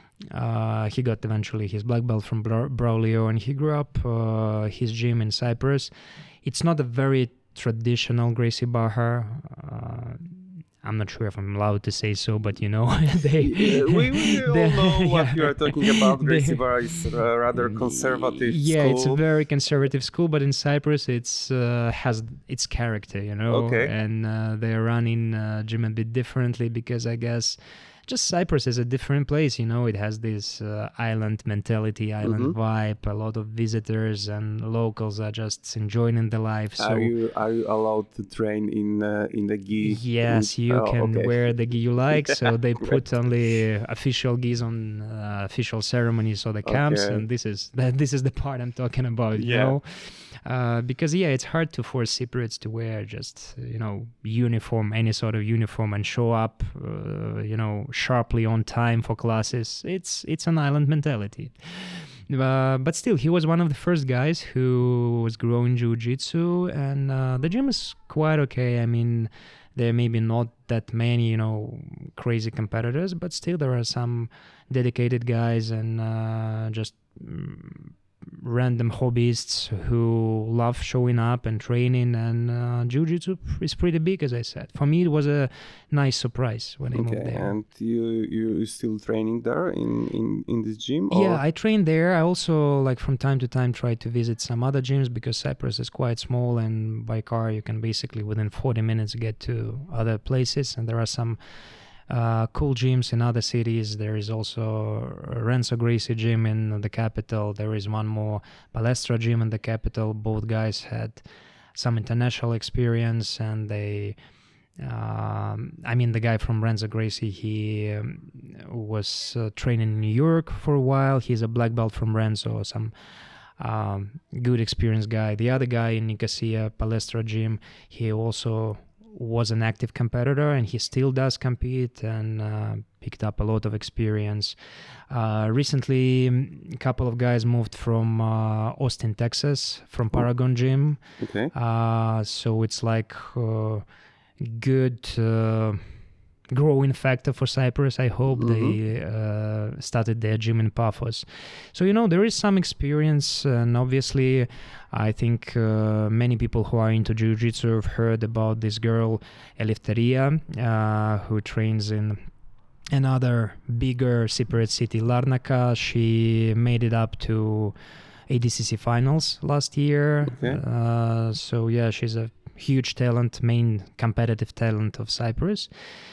Uh, he got eventually his black belt from Bra- Braulio, and he grew up uh, his gym in Cyprus. It's not a very traditional Gracie Barra. Uh, I'm not sure if I'm allowed to say so, but you know, they. Yeah, we we all they, know what yeah. you are talking about. Gracie They- Barra is a rather conservative Yeah, school. it's a very conservative school, but in Cyprus, it's uh, has its character, you know. Okay. And uh, they're running uh, gym a bit differently because I guess just Cyprus is a different place, you know. It has this uh, island mentality, island Mhm. vibe. A lot of visitors and locals are just enjoying the life. So Are you are you allowed to train in uh, in the gi? yes, in- you oh, can okay. wear the gi you like. So they Great. put only official gis on uh, official ceremonies or the camps, Okay. and this is that. This is the part I'm talking about. You Yeah. know, uh, because yeah, it's hard to force Cypriots to wear just you know uniform, any sort of uniform, and show up, uh, you know, sharply on time for classes. It's it's an island mentality. Uh, but still, he was one of the first guys who was growing jiu-jitsu, and uh, the gym is quite okay. I mean, there may be not that many, you know, crazy competitors, but still there are some dedicated guys and uh, just mm, random hobbyists who love showing up and training, and uh, jiu-jitsu is pretty big, as I said. For me, it was a nice surprise when I moved Okay, there. and you you still training there in in in this gym? Or? Yeah, I train there. I also, like, from time to time try to visit some other gyms because Cyprus is quite small, and by car you can basically within forty minutes get to other places, and there are some uh, cool gyms in other cities. There is also Renzo Gracie gym in the capital. There is one more Palestra gym in the capital. Both guys had some international experience, and they um, I mean, the guy from Renzo Gracie, he um, was uh, training in New York for a while. He's a black belt from Renzo, some um, good experienced guy. The other guy in Nicosia, Palestra gym, he also was an active competitor, and he still does compete, and uh, picked up a lot of experience. Uh, recently, a couple of guys moved from uh, Austin, Texas, from Paragon Gym. Okay. Uh, so it's like uh, good uh, growing factor for Cyprus. I hope Mhm. they uh, started their gym in Paphos. So, you know, there is some experience, and obviously I think uh, many people who are into jiu-jitsu have heard about this girl, Eleftheria, uh, who trains in another bigger Cypriot city, Larnaca. She made it up to A D C C finals last year. Okay. Uh, so yeah, she's a huge talent, main competitive talent of Cyprus.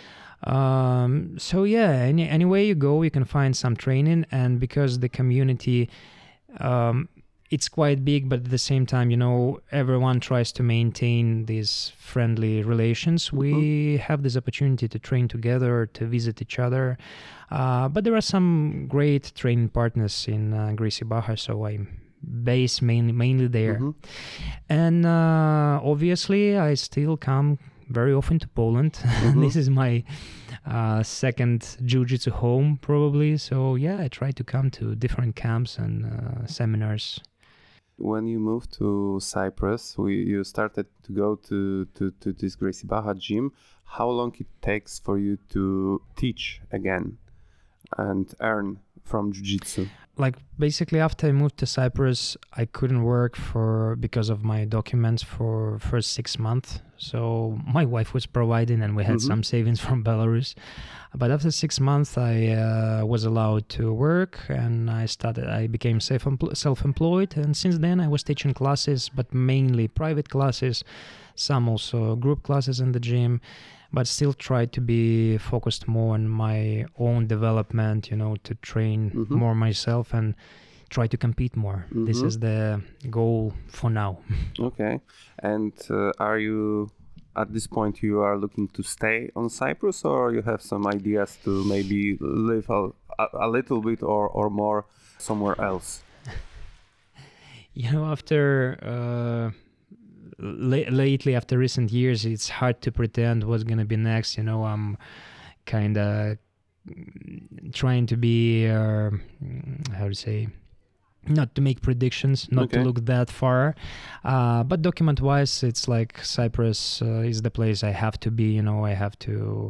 Um, so yeah, any anywhere you go, you can find some training, and because the community, um, it's quite big, but at the same time, you know, everyone tries to maintain these friendly relations. We have this opportunity to train together, to visit each other. Uh, but there are some great training partners in uh, Gracie Barra, so I'm based mainly mainly there. Mhm. And uh, obviously, I still come very often to Poland. Mhm. This is my uh, second jiu-jitsu home, probably. So yeah, I try to come to different camps and uh, seminars. When you moved to Cyprus, we, you started to go to, to, to this Gracie Barra gym. How long it takes for you to teach again and earn from jiu-jitsu? Like basically after I moved to Cyprus, I couldn't work for because of my documents for first six months. So my wife was providing, and we had Mhm. some savings from Belarus. But after six months, I uh, was allowed to work, and I started. I became self self-employed, and since then I was teaching classes, but mainly private classes, some also group classes in the gym. But still try to be focused more on my own development, you know, to train Mhm. more myself and try to compete more. Mm-hmm. This is the goal for now. Okay. And uh, are you, at this point, you are looking to stay on Cyprus, or you have some ideas to maybe live a, a, a little bit or, or more somewhere else? You know, after uh, la- lately, after recent years, it's hard to pretend what's going to be next. You know, I'm kind of trying to be, uh, how to say, not to make predictions, not okay. to look that far. Uh, but document-wise, it's like Cyprus uh, is the place I have to be. You know, I have to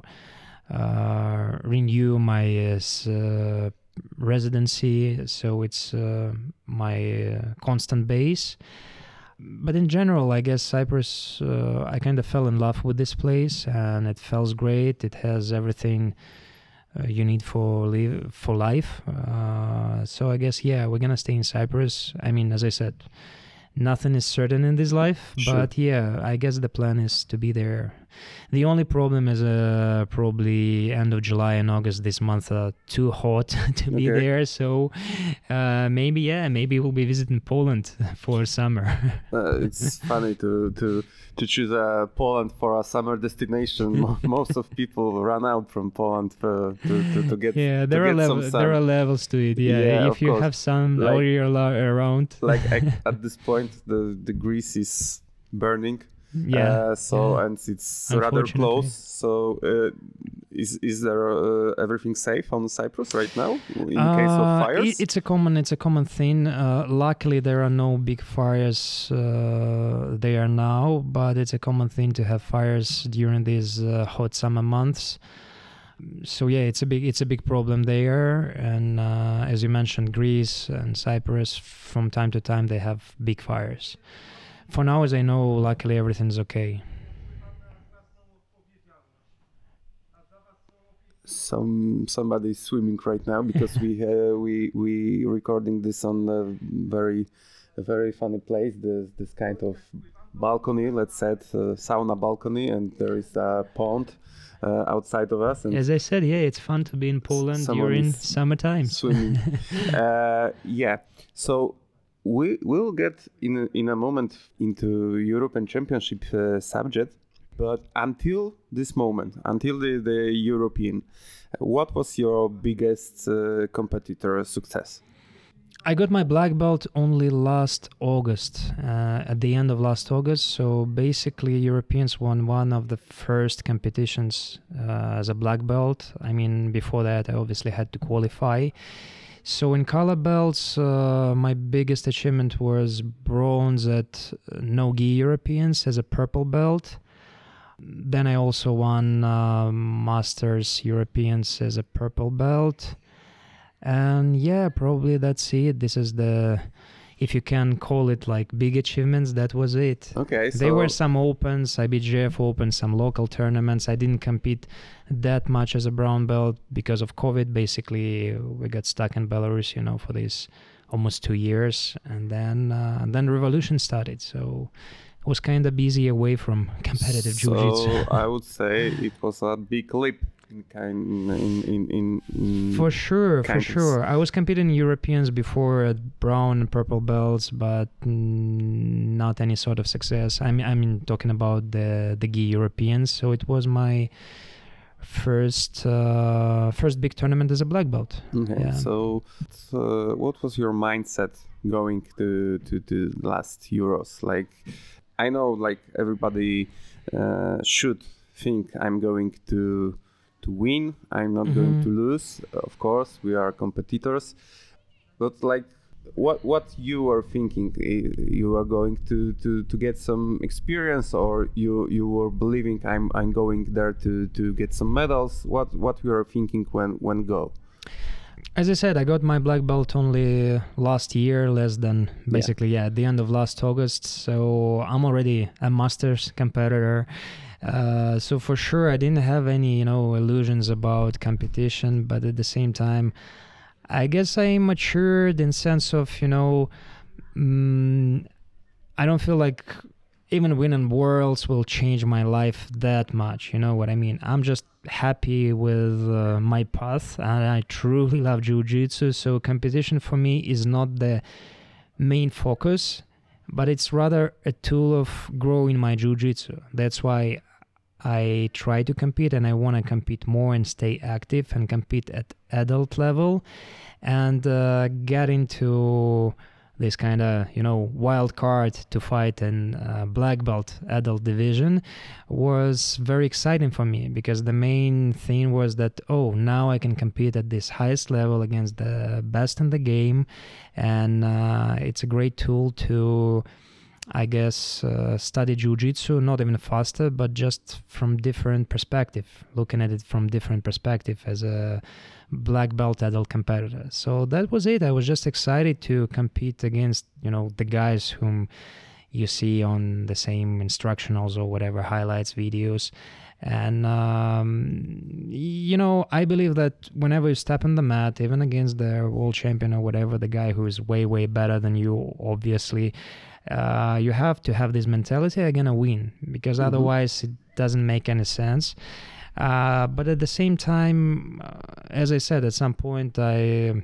uh, renew my uh, residency, so it's uh, my uh, constant base. But in general, I guess Cyprus, uh, I kind of fell in love with this place, and it feels great. It has everything uh, you need for live for life. Uh, so I guess, yeah, we're gonna stay in Cyprus. I mean, as I said, nothing is certain in this life, sure. but yeah, I guess the plan is to be there. The only problem is uh, probably end of July and August this month are too hot to be okay. there. So uh, maybe, yeah, maybe we'll be visiting Poland for summer. uh, it's funny to, to, to choose uh, Poland for a summer destination. Most of people run out from Poland for, to, to, to get Yeah, there, to are, get level, there are levels to it. Yeah, yeah if you course. have sun like, all year around. Like at this point, the, the Greece is burning. Yeah. Uh, so yeah. and it's rather close. So uh, is is there uh, everything safe on Cyprus right now in uh, case of fires? It, it's a common it's a common thing. Uh, luckily, there are no big fires uh, there now, but it's a common thing to have fires during these uh, hot summer months. So yeah, it's a big it's a big problem there. And uh, as you mentioned, Greece and Cyprus, from time to time they have big fires. For now, as I know, luckily everything's okay. Some somebody's swimming right now because we uh, we we recording this on a very a very funny place. There's this kind of balcony, let's say, uh, sauna balcony, and there is a pond uh, outside of us. And as I said, yeah, it's fun to be in Poland during summertime. Swimming, uh, yeah. So. We will get in a, in a moment into European Championship uh, subject, but until this moment, until the, the European, what was your biggest uh, competitor success? I got my black belt only last August, uh, at the end of last August. So basically, Europeans won one of the first competitions uh, as a black belt. I mean, before that, I obviously had to qualify. So in color belts, uh, my biggest achievement was bronze at no-gi Europeans as a purple belt. Then I also won uh, Masters Europeans as a purple belt. And yeah, probably that's it. This is the, if you can call it like big achievements, that was it. Okay. So there were some opens, I B J F Open, some local tournaments. I didn't compete that much as a brown belt because of COVID. Basically, we got stuck in Belarus, you know, for these almost two years. And then uh, and then Revolution started. So I was kind of busy away from competitive so jiu-jitsu. So I would say it was a big leap. In kind in, in, in, in for sure for sure I was competing in Europeans before at brown and purple belts, but mm, not any sort of success. I mean I mean talking about the the gi Europeans. So it was my first uh, first big tournament as a black belt. Okay. Yeah. So uh, what was your mindset going to to the last Euros? Like, I know like everybody uh, should think I'm going to to win, I'm not mm-hmm. going to lose. Of course, we are competitors. But like, what what you are thinking? You are going to, to, to get some experience, or you you were believing I'm I'm going there to, to get some medals? What what you are thinking when when go? As I said, I got my black belt only last year, less than basically yeah, yeah at the end of last August. So I'm already a Masters competitor. Uh, so for sure, I didn't have any, you know, illusions about competition, but at the same time, I guess I matured in sense of, you know, mm, I don't feel like even winning worlds will change my life that much. You know what I mean? I'm just happy with uh, my path, and I truly love jiu-jitsu. So competition for me is not the main focus, but it's rather a tool of growing my jiu-jitsu. That's why I try to compete, and I want to compete more and stay active and compete at adult level and uh, get into this kind of, you know, wild card to fight in uh, black belt adult division was very exciting for me, because the main thing was that, oh, now I can compete at this highest level against the best in the game, and uh, it's a great tool to, I guess, uh, study jiu-jitsu, not even faster, but just from different perspective, looking at it from different perspective as a black belt adult competitor. So that was it. I was just excited to compete against, you know, the guys whom you see on the same instructionals or whatever, highlights, videos. And, um, you know, I believe that whenever you step on the mat, even against the world champion or whatever, the guy who is way, way better than you, obviously, uh, you have to have this mentality, I'm gonna win, because mm-hmm. otherwise it doesn't make any sense. Uh, but at the same time, uh, as I said, at some point I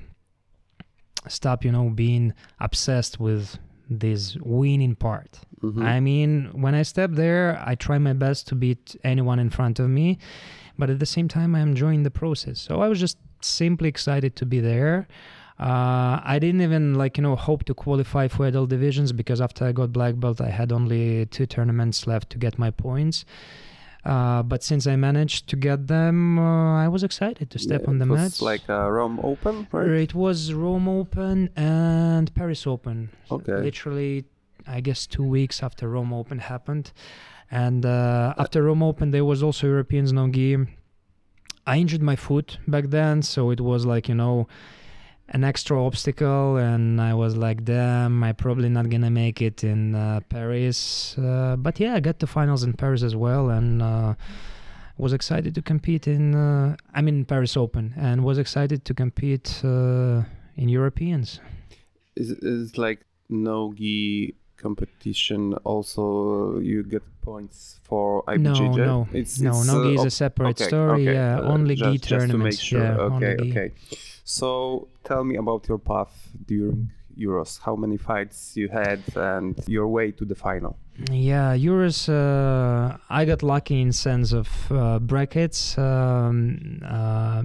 stopped, you know, being obsessed with this winning part. Mm-hmm. I mean, when I step there, I try my best to beat anyone in front of me, but at the same time, I'm enjoying the process. So I was just simply excited to be there. Uh, I didn't even, like, you know, hope to qualify for adult divisions, because after I got black belt, I had only two tournaments left to get my points. Uh, but since I managed to get them, uh, I was excited to step yeah, on the mat. It was like a Rome Open, right? It was Rome Open and Paris Open. Okay. Literally, I guess two weeks after Rome Open happened. And uh, after Rome Open, there was also Europeans no-gi. I injured my foot back then, so it was like, you know, an extra obstacle, and I was like, damn, I'm probably not gonna make it in uh, Paris. Uh, but yeah, I got to finals in Paris as well, and uh, was excited to compete in, uh, I mean, Paris Open, and was excited to compete uh, in Europeans. Is is like no-gi competition also you get points for I B J J? No, no, it's, no, it's, no-gi uh, is a separate okay, story. okay. Yeah, uh, only just, gi just tournaments. To make sure. Yeah, okay, only okay. So tell me about your path during Euros. How many fights you had and your way to the final? Yeah, Euros, uh, I got lucky in sense of uh, brackets. Um, uh,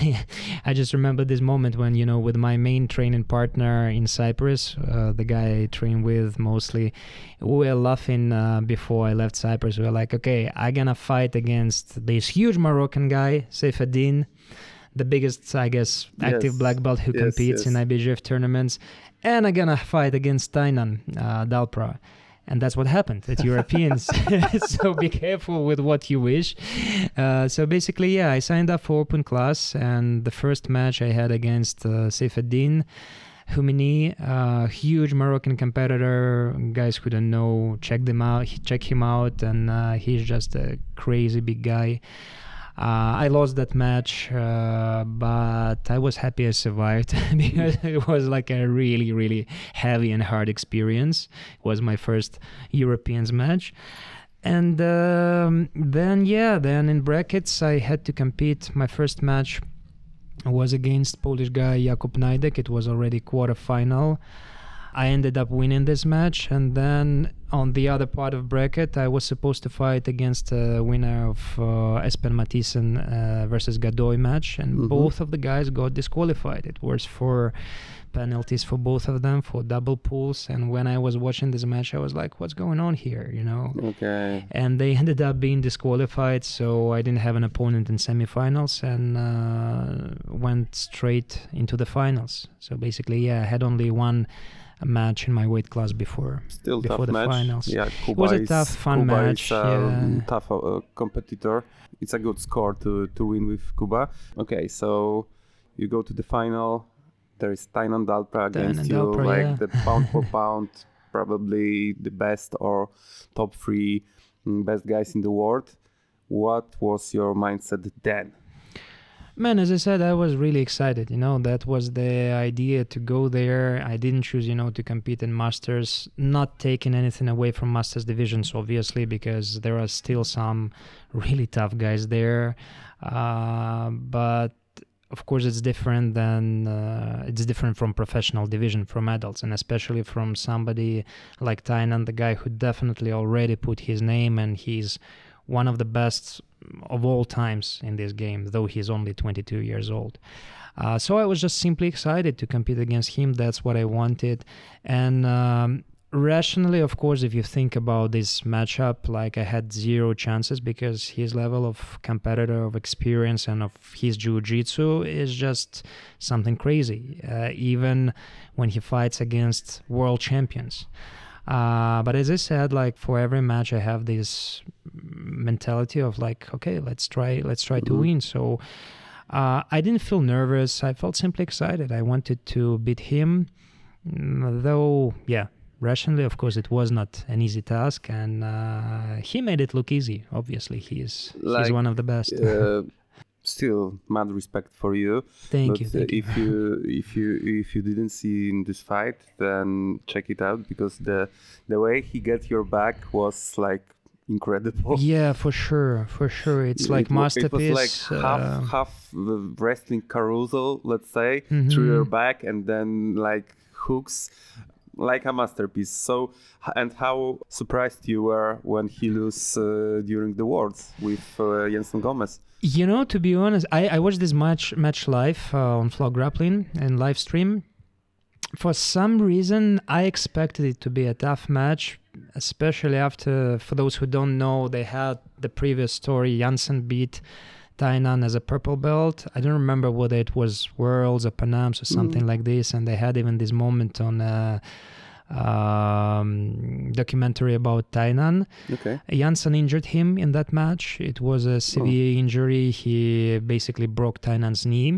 I just remember this moment when, you know, with my main training partner in Cyprus, uh, the guy I train with mostly, we were laughing uh, before I left Cyprus. We were like, okay, I'm gonna fight against this huge Moroccan guy, Seyfeddin, the biggest, I guess, active yes. black belt who yes, competes yes. in I B J F tournaments. And I'm gonna fight against Tainan uh, Dalpra. And that's what happened at Europeans. So be careful with what you wish. Uh, so basically, yeah, I signed up for open class, and the first match I had against uh, Seyfeddin Houmini, uh, huge Moroccan competitor. Guys who don't know, check them out, check him out, and uh, he's just a crazy big guy. Uh, I lost that match, uh, but I was happy I survived because it was like a really, really heavy and hard experience. It was my first Europeans match. And um, then, yeah, then in brackets, I had to compete. My first match was against Polish guy Jakub Najdek. It was already quarterfinal. I ended up winning this match, and then on the other part of bracket, I was supposed to fight against a winner of uh, Espen Mathisen uh, versus Godoy match, and mm-hmm. both of the guys got disqualified. It was for penalties for both of them, for double pulls, and when I was watching this match, I was like, what's going on here, you know? Okay. And they ended up being disqualified, so I didn't have an opponent in semifinals, and uh, went straight into the finals. So basically, yeah, I had only one a match in my weight class before Still before tough the match. finals. Yeah, Kuba it was a is, tough, fun Kuba match. Is a yeah. tough uh, competitor. It's a good score to, to win with Kuba. Okay, so you go to the final. There is Tainan Dalpra against you, Dalpra, like yeah. the pound for pound, probably the best or top three best guys in the world. What was your mindset then? Man, as I said, I was really excited. You know, that was the idea to go there. I didn't choose, you know, to compete in Masters, not taking anything away from Masters divisions, obviously, because there are still some really tough guys there. Uh, but of course, it's different than uh, it's different from professional division, from adults, and especially from somebody like Tainan, the guy who definitely already put his name, and he's one of the best of all times in this game, though he's only twenty-two years old. Uh, so I was just simply excited to compete against him. That's what I wanted. And um, rationally, of course, if you think about this matchup, like I had zero chances because his level of competitor, of experience, and of his jiu-jitsu is just something crazy, uh, even when he fights against world champions. Uh, but as I said, like for every match, I have this mentality of like, okay, let's try, let's try mm-hmm. to win. So uh, I didn't feel nervous. I felt simply excited. I wanted to beat him, though, yeah, rationally, of course, it was not an easy task, and uh, he made it look easy. Obviously, he's like, he's one of the best. uh, still, mad respect for you. Thank but, you. Thank uh, if you. you if you if you didn't see in this fight, then check it out, because the the way he got your back was like incredible. Yeah, for sure, for sure. It's like it, masterpiece. It was like half uh, half the wrestling carousel, let's say, mm-hmm. through your back, and then like hooks. Like a masterpiece. So, and how surprised you were when he lost uh, during the Worlds with uh, Jenson Gomez? You know, to be honest, I, I watched this match match live uh, on Flow Grappling and live stream. For some reason, I expected it to be a tough match, especially after, for those who don't know, they had the previous story. Jenson beat Tainan as a purple belt. I don't remember whether it was Worlds or Panams or something mm-hmm. like this, and they had even this moment on a um, documentary about Tainan. Okay. Jenson injured him in that match. It was a severe oh. injury. He basically broke Tainan's knee,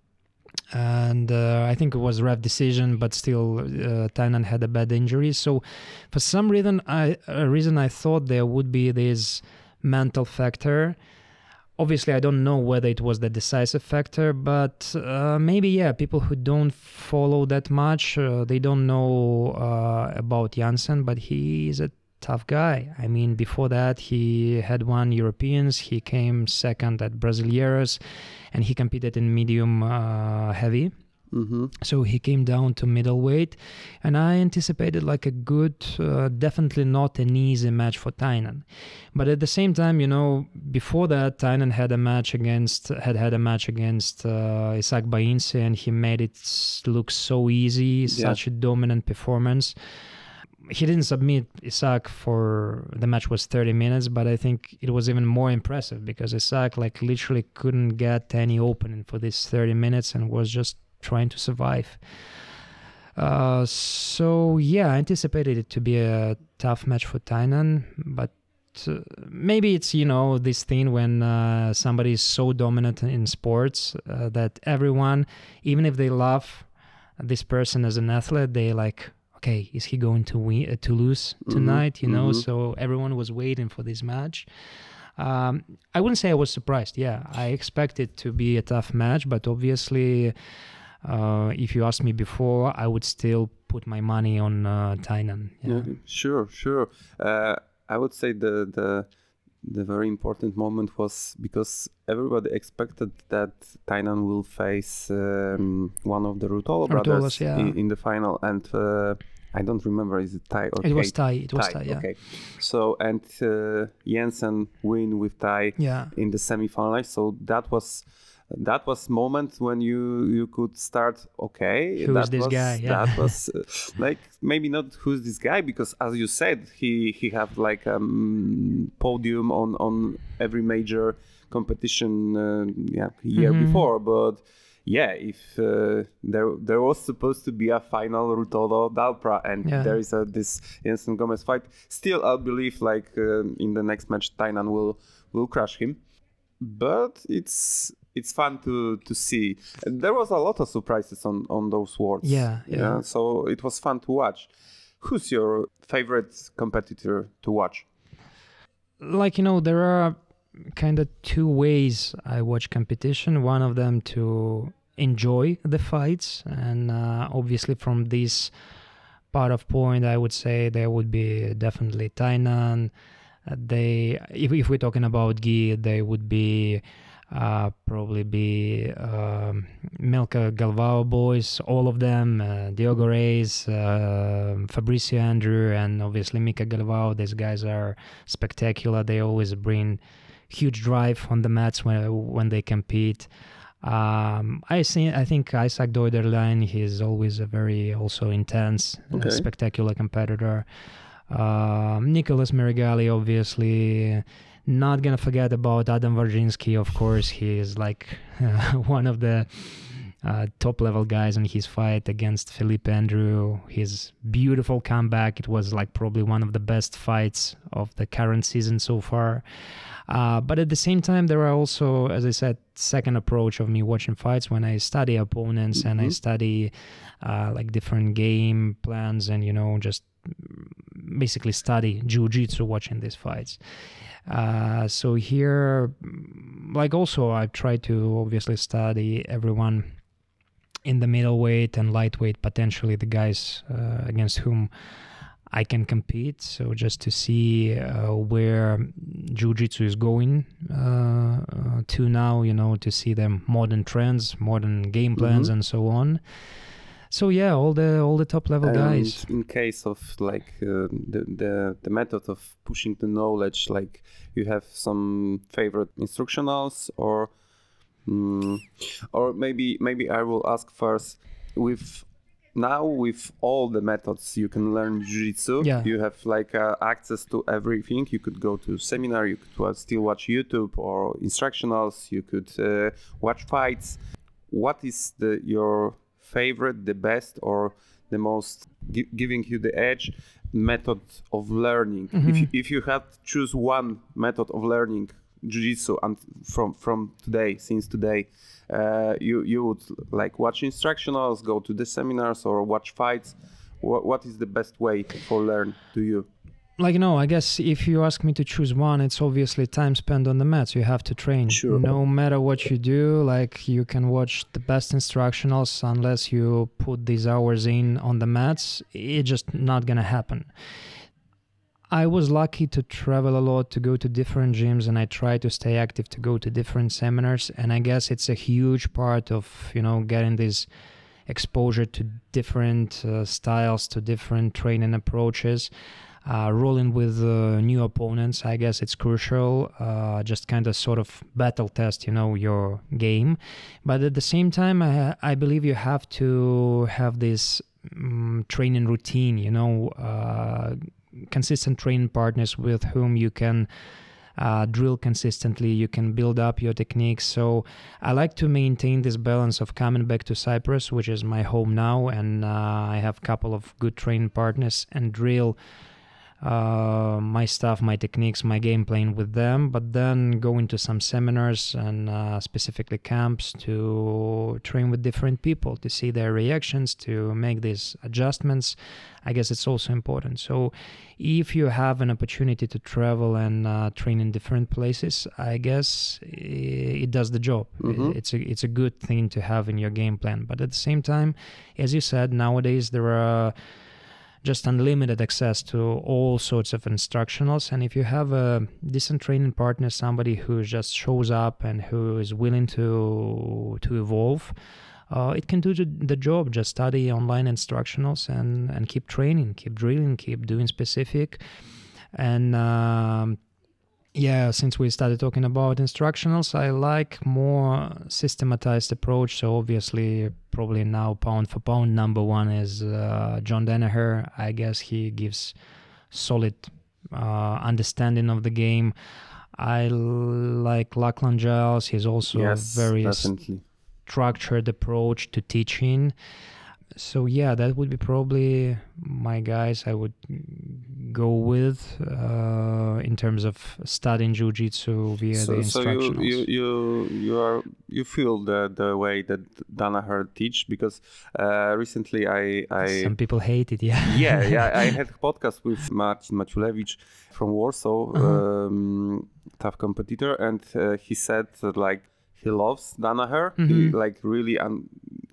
and uh, I think it was a ref decision, but still uh, Tainan had a bad injury. So for some reason I, a reason I thought there would be this mental factor. Obviously, I don't know whether it was the decisive factor, but uh, maybe, yeah, people who don't follow that much, uh, they don't know uh, about Jenson, but he is a tough guy. I mean, before that, he had won Europeans, he came second at Brasileiros, and he competed in medium uh, heavy. Mm-hmm. So he came down to middleweight, and I anticipated like a good, uh, definitely not an easy match for Tainan. But at the same time, you know, before that, Tainan had a match against had had a match against uh, Isaac Bainse, and he made it look so easy, yeah. such a dominant performance. He didn't submit Isaac for the match was thirty minutes, but I think it was even more impressive because Isaac like literally couldn't get any opening for these thirty minutes and was just trying to survive. Uh, so yeah, I anticipated it to be a tough match for Tainan, but uh, maybe it's, you know, this thing when uh, somebody is so dominant in sports uh, that everyone, even if they love this person as an athlete, they like, okay, is he going to win, uh, to lose tonight? Mm-hmm. You know, mm-hmm. So everyone was waiting for this match. Um, I wouldn't say I was surprised. Yeah, I expected to be a tough match, but obviously, Uh, if you asked me before, I would still put my money on uh, Tainan. Yeah. Yeah, sure, sure. Uh, I would say the the the very important moment was because everybody expected that Tainan will face um, one of the Ruotolo brothers yeah. in, in the final, and uh, I don't remember, is it Tai or It Kate? was Tai. It was Tai, Tai yeah. Okay. So, and uh, Jenson win with Tai yeah. in the semifinal. So that was that was moment when you you could start. Okay, who's that this was, guy? Yeah. That was uh, like maybe not who's this guy, because as you said, he he had like a um, podium on on every major competition uh, yeah year mm-hmm. before, but. Yeah, if uh, there there was supposed to be a final Ruotolo Dalpra, and yeah. there is a, this Jenson Gomez fight, still I believe like uh, in the next match Tainan will will crush him. But it's it's fun to to see. And there was a lot of surprises on on those Worlds. Yeah, yeah, yeah. So it was fun to watch. Who's your favorite competitor to watch? Like, you know, there are kind of two ways I watch competition. One of them to enjoy the fights, and uh, obviously from this part of point, I would say there would be definitely Tainan. Uh, they, if, if we're talking about gi, they would be uh, probably be um, Milka Galvao boys, all of them, uh, Diogo Reis, uh, Fabricio Andrew, and obviously Mika Galvao. These guys are spectacular. They always bring huge drive on the mats when when they compete. Um, I see. I think Isaac Doiderlein, he's always a very also intense, Okay. uh, spectacular competitor. Um, Nicholas Merigali, obviously. Not gonna forget about Adam Warzinski, of course. He is like uh, one of the uh, top level guys in his fight against Philippe Andrew. His beautiful comeback. It was like probably one of the best fights of the current season so far. Uh, but at the same time, there are also, as I said, second approach of me watching fights when I study opponents Mm-hmm. and I study uh, like different game plans and, you know, just basically study jiu-jitsu watching these fights. Uh, so here, like also I try to obviously study everyone in the middleweight and lightweight, potentially the guys uh, against whom I can compete. So just to see uh, where jiu-jitsu is going uh, uh, to now, you know, to see the modern trends, modern game plans, Mhm. and so on. So yeah, all the all the top level And guys. in case of like uh, the, the the method of pushing the knowledge, like you have some favorite instructionals, or mm, or maybe maybe I will ask first, with now with all the methods you can learn jiu-jitsu, Yeah. you have like uh, access to everything. You could go to seminar, you could uh, still watch YouTube or instructionals, you could uh, watch fights. What is the your favorite, the best, or the most gi- giving you the edge method of learning? Mhm. If you, if you had to choose one method of learning jiu-jitsu and from from today, since today, uh, you you would like watch instructionals, go to the seminars, or watch fights. What what is the best way for learn to you? Like, no, I guess if you ask me to choose one, it's obviously time spent on the mats. You have to train. Sure. No matter what you do, like you can watch the best instructionals, unless you put these hours in on the mats, it's just not gonna happen. I was lucky to travel a lot, to go to different gyms, and I try to stay active, to go to different seminars. And I guess it's a huge part of, you know, getting this exposure to different uh, styles, to different training approaches. Uh, rolling with uh, new opponents, I guess it's crucial. Uh, just kind of sort of battle test, you know, your game. But at the same time, I, I believe you have to have this um, training routine, you know, uh, consistent training partners with whom you can uh, drill consistently, you can build up your techniques. So I like to maintain this balance of coming back to Cyprus, which is my home now, and uh, I have a couple of good training partners, and drill uh, my stuff, my techniques, my game playing with them, but then go into some seminars and uh, specifically camps to train with different people, to see their reactions, to make these adjustments. I guess it's also important. So if you have an opportunity to travel and uh, train in different places, I guess it does the job. Mhm. It's a, it's a good thing to have in your game plan. But at the same time, as you said, nowadays there are just unlimited access to all sorts of instructionals, and if you have a decent training partner, somebody who just shows up and who is willing to to evolve, uh, it can do the, the job. Just study online instructionals and and keep training, keep drilling, keep doing specific. And um, yeah, since we started talking about instructionals, I like more systematized approach. So obviously, probably now pound for pound, number one is uh, John Danaher. I guess he gives solid uh, understanding of the game. I like Lachlan Giles. He's also Yes, a very definitely. structured approach to teaching. So yeah, that would be probably my guys I would go with uh, in terms of studying jiu-jitsu via So, the so you, instructionals. you you you are you feel the the way that Danaher teach, because uh, recently I I Some people hate it, yeah. yeah yeah I had a podcast with Marcin Maciulewicz from Warsaw, Uh-huh. um, tough competitor, and uh, he said that like he loves Danaher. Mhm. He like really un-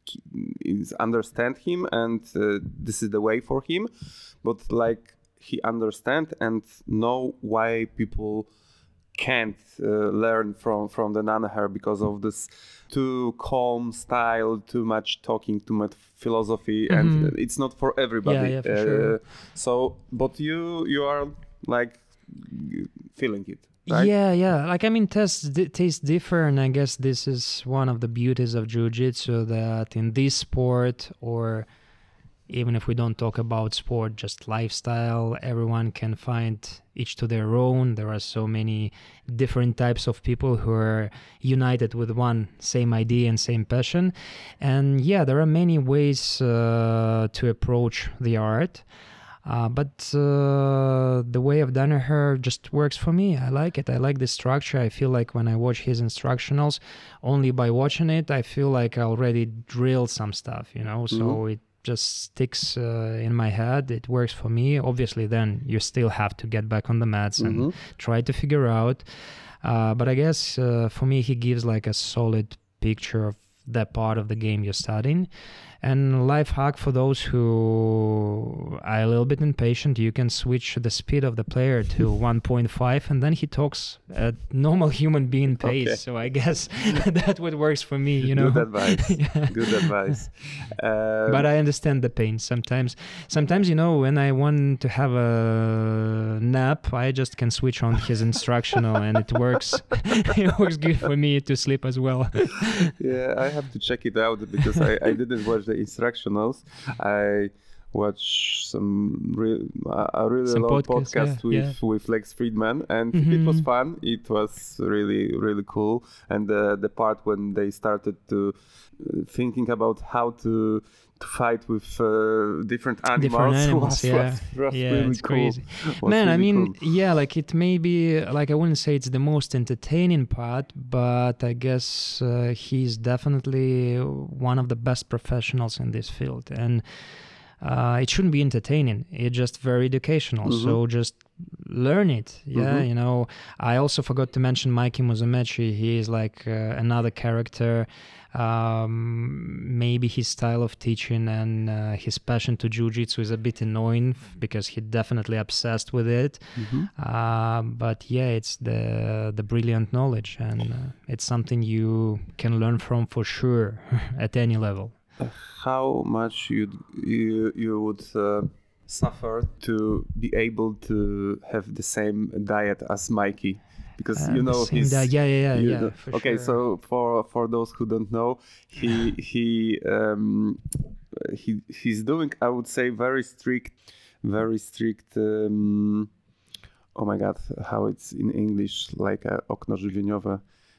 is understand him, and uh, this is the way for him. But like he understand and know why people can't uh, learn from from the Danaher because of this too calm style, too much talking, too much philosophy, Mhm. and it's not for everybody. Yeah, yeah, for Uh, sure. So, but you you are like feeling it, right? Yeah, yeah. Like, I mean, tastes di- taste differ, and I guess this is one of the beauties of jiu-jitsu, that in this sport, or even if we don't talk about sport, just lifestyle, everyone can find each to their own. There are so many different types of people who are united with one same idea and same passion. And yeah, there are many ways uh, to approach the art. Uh, but uh, the way of Danaher just works for me. I like it. I like the structure. I feel like when I watch his instructionals, only by watching it, I feel like I already drilled some stuff, you know? So Mhm. it just sticks uh, in my head. It works for me. Obviously, then you still have to get back on the mats and Mhm. try to figure out. Uh, but I guess uh, for me, he gives like a solid picture of that part of the game you're studying. And life hack for those who are a little bit impatient, you can switch the speed of the player to one point five, and then he talks at normal human being pace. Okay. So I guess that what works for me, you know. Good advice. Yeah. Good advice. Um, But I understand the pain sometimes. Sometimes, you know, when I want to have a nap, I just can switch on his instructional, and it works. It works good for me to sleep as well. yeah, I have to check it out because I, I didn't watch the instructionals. I watched some re- a really Some long podcasts, podcast yeah, with yeah. with Lex Friedman, and it was Mhm. fun. It was really really cool, and the the part when they started to uh, thinking about how to to fight with uh, different animals, Different animals, was, yeah. was, was Yeah, really it's cool. crazy. Was Man, I really mean, cool. yeah, like it may be, like I wouldn't say it's the most entertaining part, but I guess uh, he's definitely one of the best professionals in this field. And uh, it shouldn't be entertaining. It's just very educational. Mhm. So just learn it. Yeah, Mhm. you know, I also forgot to mention Mikey Musumeci. He is like uh, another character. Um, maybe his style of teaching and uh, his passion to jiu-jitsu is a bit annoying f- because he definitely obsessed with it. Mhm. Uh, but yeah, it's the the brilliant knowledge, and uh, it's something you can learn from for sure at any level. How much you you you would uh, suffer to be able to have the same diet as Mikey, because Uh, you the know same he's di- yeah, yeah, yeah, you yeah. know- for okay. sure. So for for those who don't know, he he um he he's doing, I would say, very strict, very strict. Um, oh my God, how it's in English, like a okno żywieniowe.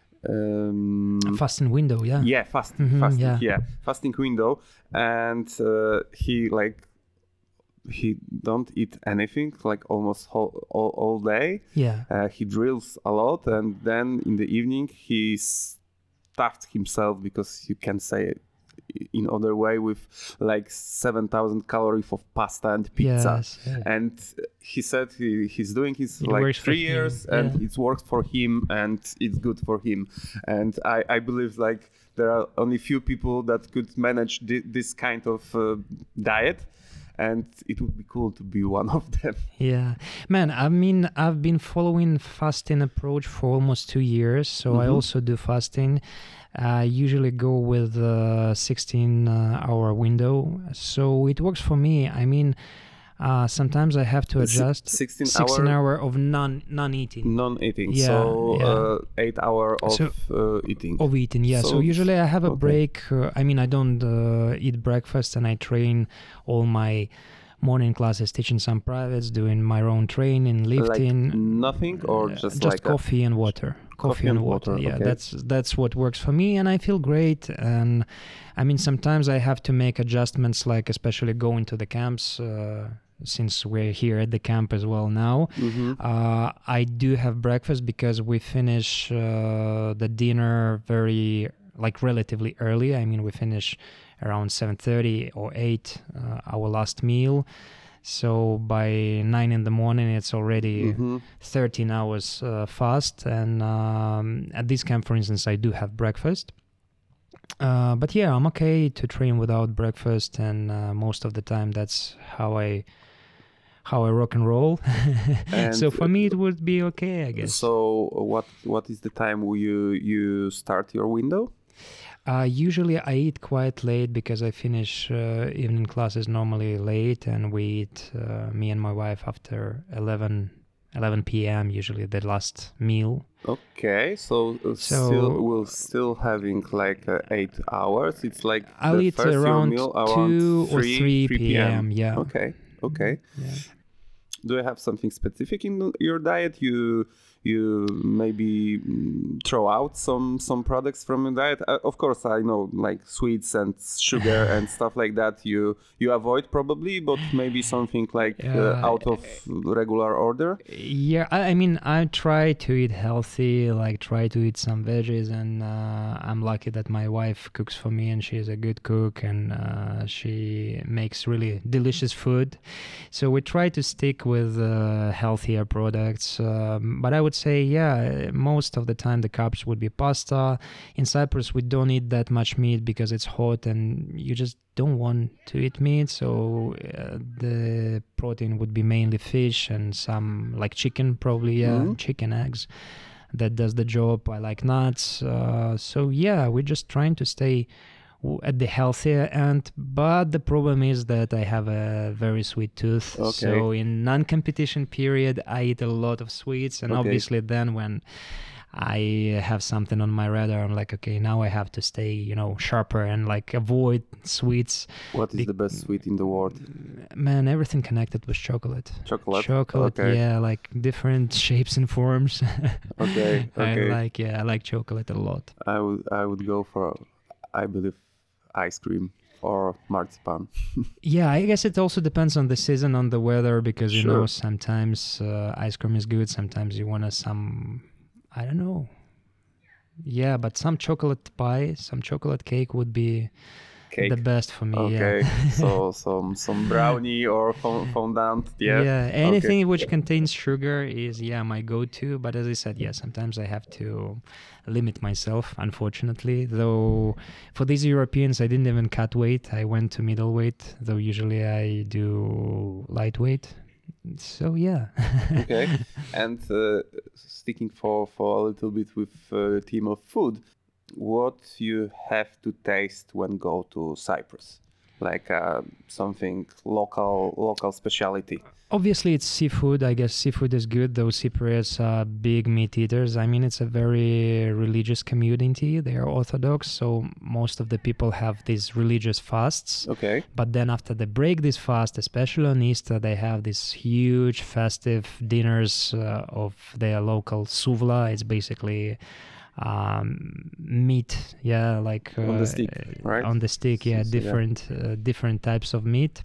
Um, fasting window, yeah. yeah, fasting, Mhm, fasting, yeah. yeah. fasting window, and uh, he like he don't eat anything like almost whole, all, all day. Yeah. Uh, he drills a lot, and then in the evening he stuffed himself, because you can say it in other way, with like seven thousand calories of pasta and pizza. Yes, yeah. And he said he, he's doing his It like works for three him, years, and yeah. it's worked for him, and it's good for him. And I, I believe like there are only few people that could manage thi- this kind of uh, diet, and it would be cool to be one of them. Yeah, man, I mean, I've been following fasting approach for almost two years, so I Mhm. also do fasting. I usually go with a sixteen uh, hour window, so it works for me. I mean, uh, sometimes I have to Si- adjust. sixteen sixteen hour hour of non non eating non-eating, Yeah, so yeah. Uh, eight hour of So- uh, eating. of eating. Yeah, so, So- usually I have a okay. break. Uh, I mean, I don't uh, eat breakfast, and I train all my morning classes, teaching some privates, doing my own training, lifting. Like nothing, or Uh, just, just like a- coffee and water. Coffee, and water. Yeah, okay. that's that's what works for me, and I feel great. And I mean, sometimes I have to make adjustments, like especially going to the camps, uh, since we're here at the camp as well now. Mhm. Uh, I do have breakfast because we finish uh, the dinner very like relatively early. I mean, we finish around seven thirty or eight, uh, our last meal. So by nine in the morning, it's already Mm-hmm. thirteen hours uh, fast. And um, at this camp, for instance, I do have breakfast. Uh, but yeah, I'm okay to train without breakfast, and uh, most of the time that's how I how I rock and roll. And so for me, it would be okay, I guess. So what what is the time where you you start your window? Uh, usually I eat quite late because I finish uh, evening classes normally late, and we eat, uh, me and my wife, after eleven p.m. usually the last meal. Okay, so, uh, So- still we're still having like uh, eight hours. It's like I'll the eat first your around meal two or three, three three p.m., yeah. Okay, okay. Yeah. Do you have something specific in your diet? You you maybe mm, throw out some some products from your diet. Uh, of course, I know like sweets and sugar and stuff like that. You you avoid probably, but maybe something like uh, Uh, out of regular order. Yeah, I, I mean, I try to eat healthy, like try to eat some veggies, and uh, I'm lucky that my wife cooks for me, and she's a good cook, and uh, she makes really delicious food. So we try to stick with uh, healthier products. Um, but I would say, yeah, most of the time the carbs would be pasta. In Cyprus, we don't eat that much meat because it's hot, and you just don't want to eat meat, so uh, the protein would be mainly fish and some like chicken, probably, yeah, Mhm. chicken, eggs. That does the job. I like nuts. Uh, so yeah, we're just trying to stay w- at the healthier end. But the problem is that I have a very sweet tooth. Okay. So in non-competition period, I eat a lot of sweets, and Okay. obviously then when I have something on my radar, I'm like, okay, now I have to stay, you know, sharper and like avoid sweets. What is Be- the best sweet in the world? Man, everything connected with chocolate. Chocolate. Chocolate, Okay. yeah, like different shapes and forms. Okay, I okay. like, yeah, I like chocolate a lot. I would I would go for, I believe, ice cream or marzipan. Yeah, I guess it also depends on the season, on the weather, because you Sure. know sometimes uh, ice cream is good, sometimes you want to some, I don't know. Yeah, but some chocolate pie, some chocolate cake would be Cake. the best for me. Okay, Yeah. so some some brownie or fon- fondant. Yeah. Yeah, anything which contains sugar is, yeah, my go-to. But as I said, yeah, sometimes I have to limit myself, unfortunately. Though for these Europeans, I didn't even cut weight. I went to middleweight, though usually I do lightweight. So yeah. Okay. And uh, sticking for for a little bit with uh, theme of food, what you have to taste when go to Cyprus, like uh, something local local specialty. Obviously, it's seafood. I guess seafood is good, though Cypriots are big meat eaters. I mean, it's a very religious community. They are Orthodox, so most of the people have these religious fasts. Okay. But then after they break this fast, especially on Easter, they have these huge festive dinners uh, of their local suvla. It's basically um, meat, yeah, like uh, On the stick, right? On the stick, yeah, So, yeah. different uh, different types of meat.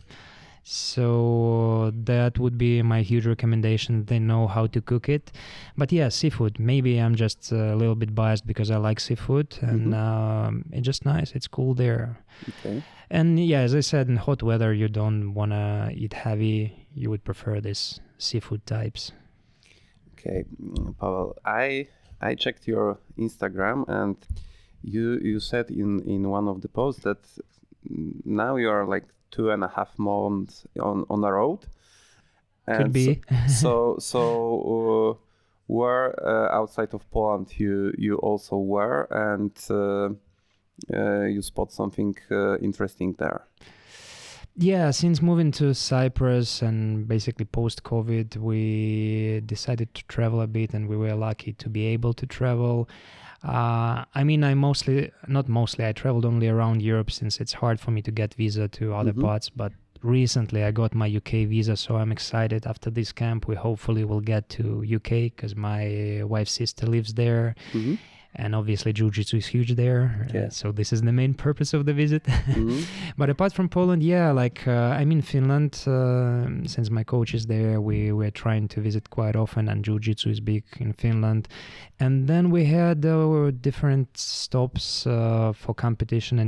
So that would be my huge recommendation. They know how to cook it. But yeah, seafood. Maybe I'm just a little bit biased because I like seafood, and Mhm. um, it's just nice. It's cool there. Okay. And yeah, as I said, in hot weather, you don't want to eat heavy. You would prefer these seafood types. Okay, mm, Pavel, I I checked your Instagram, and you you said in in one of the posts that mm, now you are like two and a half months on on the road. Could And be. So so, so uh, where uh, outside of Poland you you also were, and uh, uh, you spot something uh, interesting there. Yeah, since moving to Cyprus and basically post-COVID, we decided to travel a bit, and we were lucky to be able to travel. Uh, I mean, I mostly, not mostly, I traveled only around Europe since it's hard for me to get visa to other Mhm. parts. But recently I got my U K visa, so I'm excited. After this camp, we hopefully will get to U K because my wife's sister lives there. Mhm. And obviously Jiu-Jitsu is huge there. Yeah. Uh, so this is the main purpose of the visit. Mhm. But apart from Poland, yeah, like uh, I'm in Finland. Uh, since my coach is there, we we're trying to visit quite often, and Jiu-Jitsu is big in Finland. And then we had uh, different stops uh, for competition in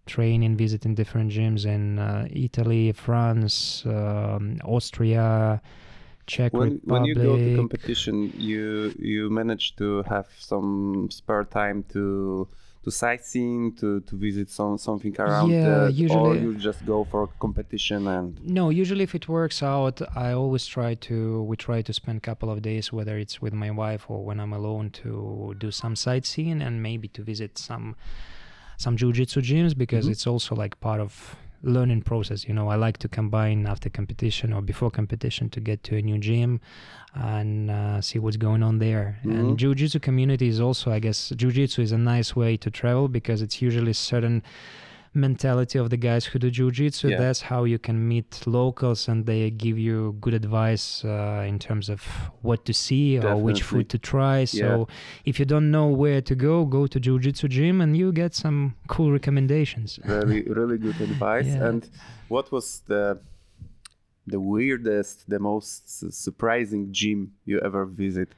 training, visiting different gyms in uh, Italy, France, um, Austria, Czech When Republic. when you go to competition, you you manage to have some spare time to to sightseeing, to to visit some something around, Yeah, that, or usually- you just go for competition and. No, usually if it works out, I always try to, we try to spend a couple of days, whether it's with my wife or when I'm alone, to do some sightseeing and maybe to visit some some jiu-jitsu gyms, because Mhm. it's also like part of learning process. You know, I like to combine after competition or before competition to get to a new gym and uh, see what's going on there. Mhm. And jiu-jitsu community is also, I guess, jiu-jitsu is a nice way to travel because it's usually certain mentality of the guys who do jiu-jitsu. Yeah. That's how you can meet locals and they give you good advice uh, in terms of what to see or which Definitely. food to try. So if you don't know where to go, go to jiu-jitsu gym and you get some cool recommendations. Really, really good advice. Yeah. And what was the the weirdest, the most su- surprising gym you ever visit?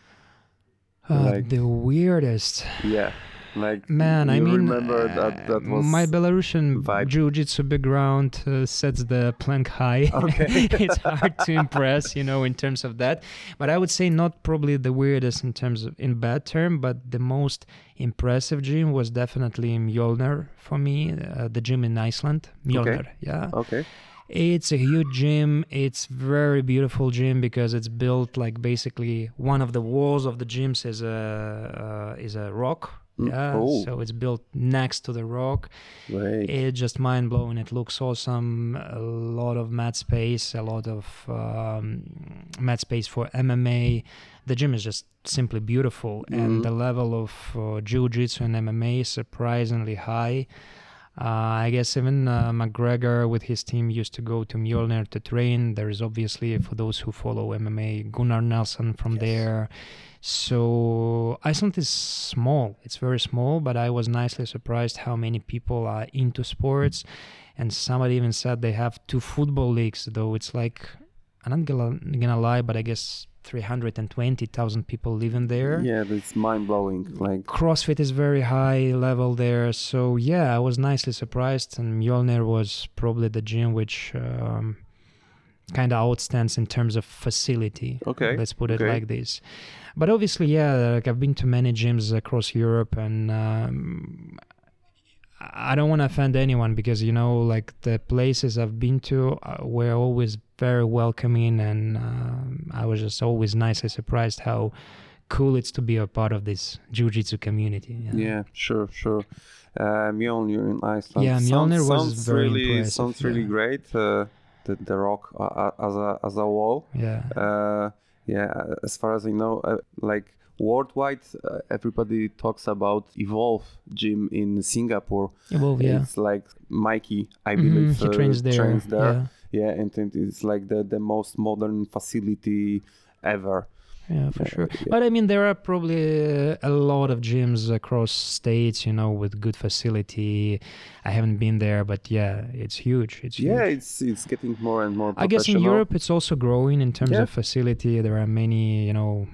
Uh, Like- the weirdest. Yeah, like Man, you I mean, remember that that was my Belarusian vibe. jiu-jitsu background uh, sets the plank high. Okay. It's hard to impress, you know, in terms of that. But I would say not probably the weirdest in terms of in bad term, but the most impressive gym was definitely Mjolnir for me, uh, the gym in Iceland. Mjolnir, yeah. okay. It's a huge gym. It's very beautiful gym because it's built like basically one of the walls of the gyms is a uh, is a rock. Mm, Yeah, cool. so it's built next to the rock. Great. It's just mind blowing. It looks awesome. A lot of mat space, a lot of um, mat space for M M A. The gym is just simply beautiful, Mhm. and the level of uh, jiu-jitsu and M M A is surprisingly high. Uh, I guess even uh, McGregor with his team used to go to Mjolnir to train. There is obviously, for those who follow M M A, Gunnar Nelson from Yes. there. So Iceland is small. It's very small, but I was nicely surprised how many people are into sports. And somebody even said they have two football leagues, though it's like, I'm not gonna, gonna lie, but I guess three hundred twenty thousand people living there. Yeah, that's mind blowing. Like, CrossFit is very high level there. So yeah, I was nicely surprised, and Mjolnir was probably the gym which um, kind of outstands in terms of facility. Okay, Let's put it okay. like this. But obviously, yeah, like I've been to many gyms across Europe, and um, I don't want to offend anyone because, you know, like the places I've been to uh, were always very welcoming, and um, I was just always nicely surprised how cool it's to be a part of this jiu-jitsu community. yeah, sure, sure. Uh, Mjolnir in Iceland. Yeah, Sounds- Mjolnir was sounds very really, impressive, Sounds really yeah. great. Uh, the, the rock uh, uh, as a as a wall. Yeah. Uh, yeah, as far as I know, uh, like worldwide, uh, everybody talks about Evolve Gym in Singapore. Evolve, yeah. It's like Mikey, I Mhm, believe, he uh, trains there. trains there. Yeah. Yeah, and it- it's like the, the most modern facility ever. Yeah, for Yeah, sure. yeah. But I mean, there are probably uh, a lot of gyms across states, you know, with good facility. I haven't been there, but yeah, it's huge. It's Yeah, huge. it's it's getting more and more I guess in professional. Europe it's also growing in terms Yeah. of facility. There are many, you know,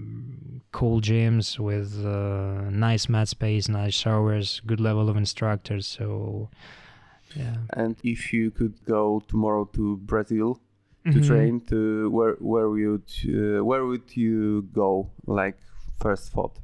mm, cool gyms with uh, nice mat space, nice showers, good level of instructors. So, yeah. And if you could go tomorrow to Brazil to Mhm. train, to where where would uh, where would you go? Like first thought.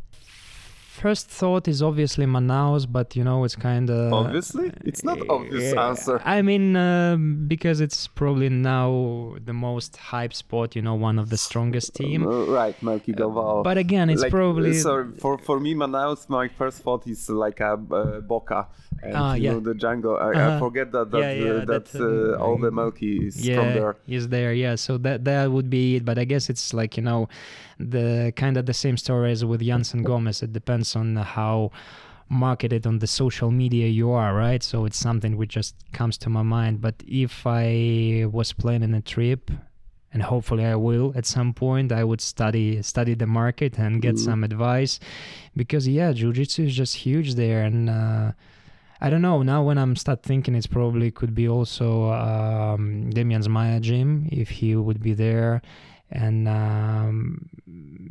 First thought is obviously Manaus, but you know, it's kind of Obviously? It's not obvious answer. I mean, um, because it's probably now the most hyped spot. You know, one of the strongest team. Uh, right, Melky Galvao. But again, it's Like, probably uh, sorry for for me Manaus. My first thought is like a uh, Boca, and Ah, you yeah. know the Django. I, I Uh-huh. forget that that Yeah, yeah, uh, that, that, uh, um, all the Melky is yeah, from there. is there. Yeah, so that that would be it. But I guess it's like, you know, the kind of the same story as with Janssen Gomez. It depends on how marketed on the social media you are, right? So it's something which just comes to my mind. But if I was planning a trip, and hopefully I will at some point, I would study study the market and get Mhm. some advice, because yeah, jiu-jitsu is just huge there. And uh, I don't know, now when I'm start thinking, it's probably could be also um, Damian Zmaja gym if he would be there. And um,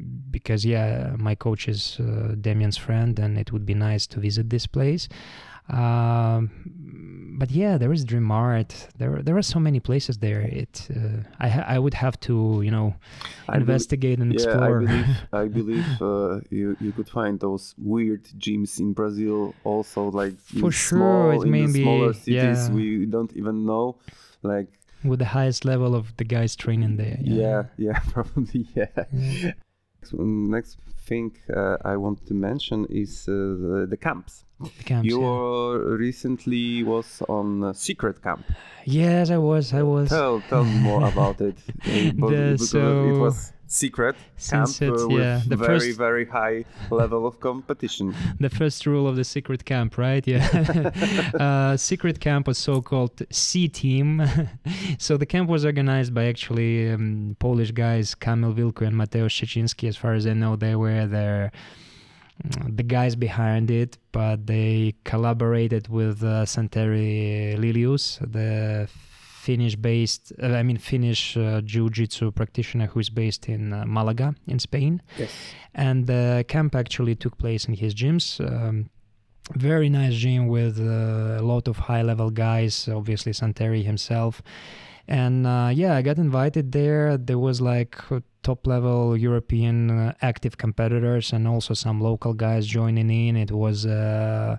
because yeah, my coach is uh, Damian's friend, and it would be nice to visit this place. Um, but yeah, there is Dream Art. There, there are so many places there. It, uh, I, ha- I would have to, you know, I bel- investigate and Yeah, explore. I believe I believe uh, you you could find those weird gyms in Brazil also, like For in sure, small, it in may the be- smaller cities yeah. we don't even know. Like With the highest level of the guys training there. yeah, yeah, probably yeah. Yeah. So, next thing uh, I want to mention is uh, the, the camps. The camps, you yeah. uh, recently was on a secret camp. Yes, I was. I was. Tell tell me more about it. Uh, but- The- because so- it was secret camp Since it's, uh, with yeah, the very first- very high level of competition. The first rule of the secret camp, right? Yeah. uh, secret camp was so-called C Team. So the camp was organized by actually um, Polish guys, Kamil Wilko and Mateusz Szczeciński. As far as I know, they were the the guys behind it, but they collaborated with uh, Santeri Lilius, the Finnish-based, uh, I mean Finnish uh, jiu-jitsu practitioner who's based in uh, Malaga in Spain. Yes. And the camp actually took place in his gyms. Um, very nice gym with uh, a lot of high-level guys, obviously Santeri himself. And uh, yeah, I got invited there. There was like top-level European uh, active competitors and also some local guys joining in. It was uh,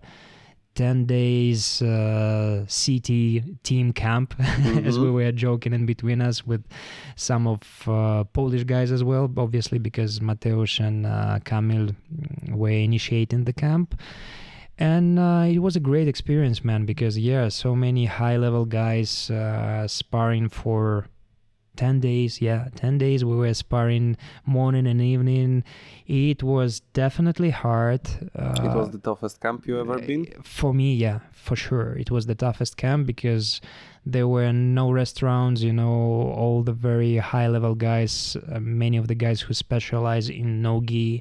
ten days uh, C T team camp, mm-hmm. as we were joking in between us with some of uh, Polish guys as well, obviously because Mateusz and uh, Kamil were initiating the camp. And uh, it was a great experience, man, because, yeah, so many high-level guys uh, sparring for ten days. Yeah, ten days we were sparring morning and evening. It was definitely hard. Uh, It was the toughest camp you ever been? For me, yeah, for sure. It was the toughest camp because there were no restaurants, you know, all the very high-level guys, uh, many of the guys who specialize in no-gi.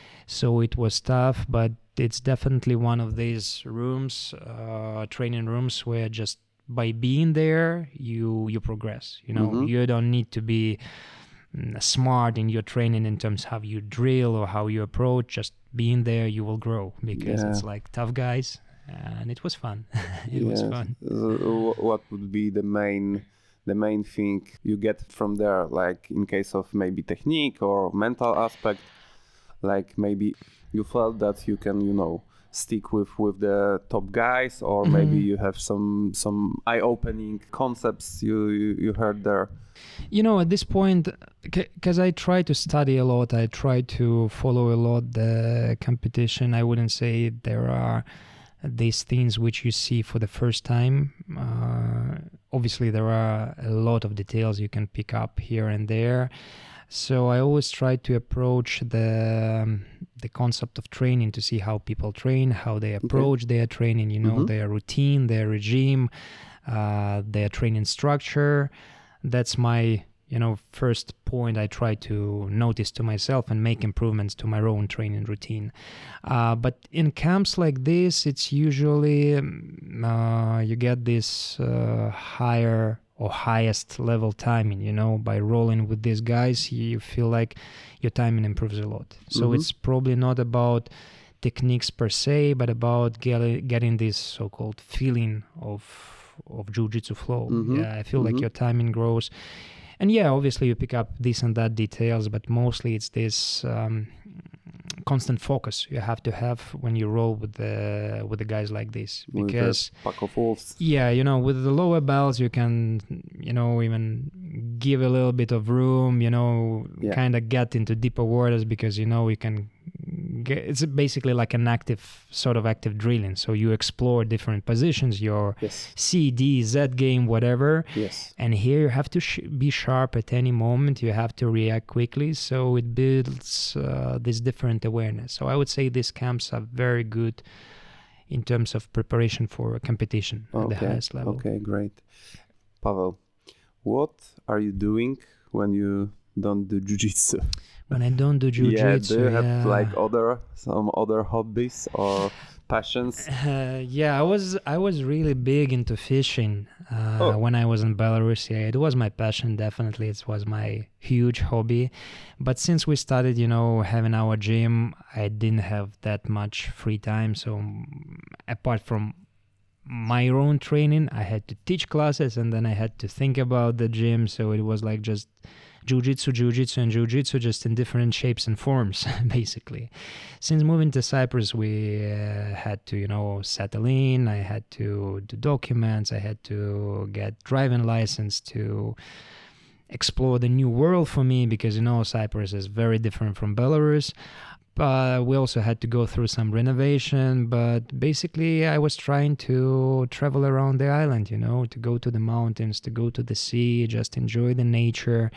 So it was tough, but it's definitely one of these rooms, uh, training rooms, where just by being there, you you progress. You know, Mm-hmm. you don't need to be mm, smart in your training in terms of how you drill or how you approach. Just being there, you will grow because Yeah. it's like tough guys, and it was fun. It was Yes. fun. Uh, wh- what would be the main the main thing you get from there, like in case of maybe technique or mental aspect? Like maybe you felt that you can, you know, stick with with the top guys, or Mhm. maybe you have some some eye-opening concepts you you, you heard there. You know, at this point, because I try to study a lot, I try to follow a lot the competition. I wouldn't say there are these things which you see for the first time. Uh, obviously, there are a lot of details you can pick up here and there. So I always try to approach the um, the concept of training to see how people train, how they approach their training, you know, Mhm. their routine, their regime, uh, their training structure. That's my, you know, first point I try to notice to myself and make improvements to my own training routine. Uh, but in camps like this, it's usually um, uh, you get this uh, higher or highest level timing, you know, by rolling with these guys, you feel like your timing improves a lot. So Mhm. it's probably not about techniques per se, but about get, getting this so-called feeling of of jiu-jitsu flow. Mhm. Yeah, I feel like Mhm. your timing grows. And yeah, obviously you pick up this and that details, but mostly it's this um, constant focus you have to have when you roll with the with the guys like this, With the because pack of wolves. yeah, you know, with the lower belts, you can, you know, even give a little bit of room, you know, Yeah. kind of get into deeper waters because, you know, you can get, it's basically like an active, sort of active drilling. So you explore different positions, your Yes. C, D, Z game, whatever. Yes. And here you have to sh- be sharp at any moment. You have to react quickly. So it builds uh, this different awareness. So I would say these camps are very good in terms of preparation for a competition at the Okay. highest level. Okay, great. Pavel, what are you doing when you don't do jiu-jitsu? When I don't do jiu-jitsu, Yeah, do you have yeah. like other some other hobbies or passions? Uh, yeah, I was I was really big into fishing uh, Oh. when I was in Belarus. Yeah, it was my passion. Definitely, it was my huge hobby. But since we started, you know, having our gym, I didn't have that much free time. So mm, apart from my own training. I had to teach classes, and then I had to think about the gym. So it was like just jiu-jitsu, jiu-jitsu, and jiu-jitsu, just in different shapes and forms, basically. Since moving to Cyprus, we uh, had to, you know, settle in. I had to do documents. I had to get driving license to explore the new world for me, because, you know, Cyprus is very different from Belarus. But we also had to go through some renovation. But basically, I was trying to travel around the island, you know, to go to the mountains, to go to the sea, just enjoy the nature.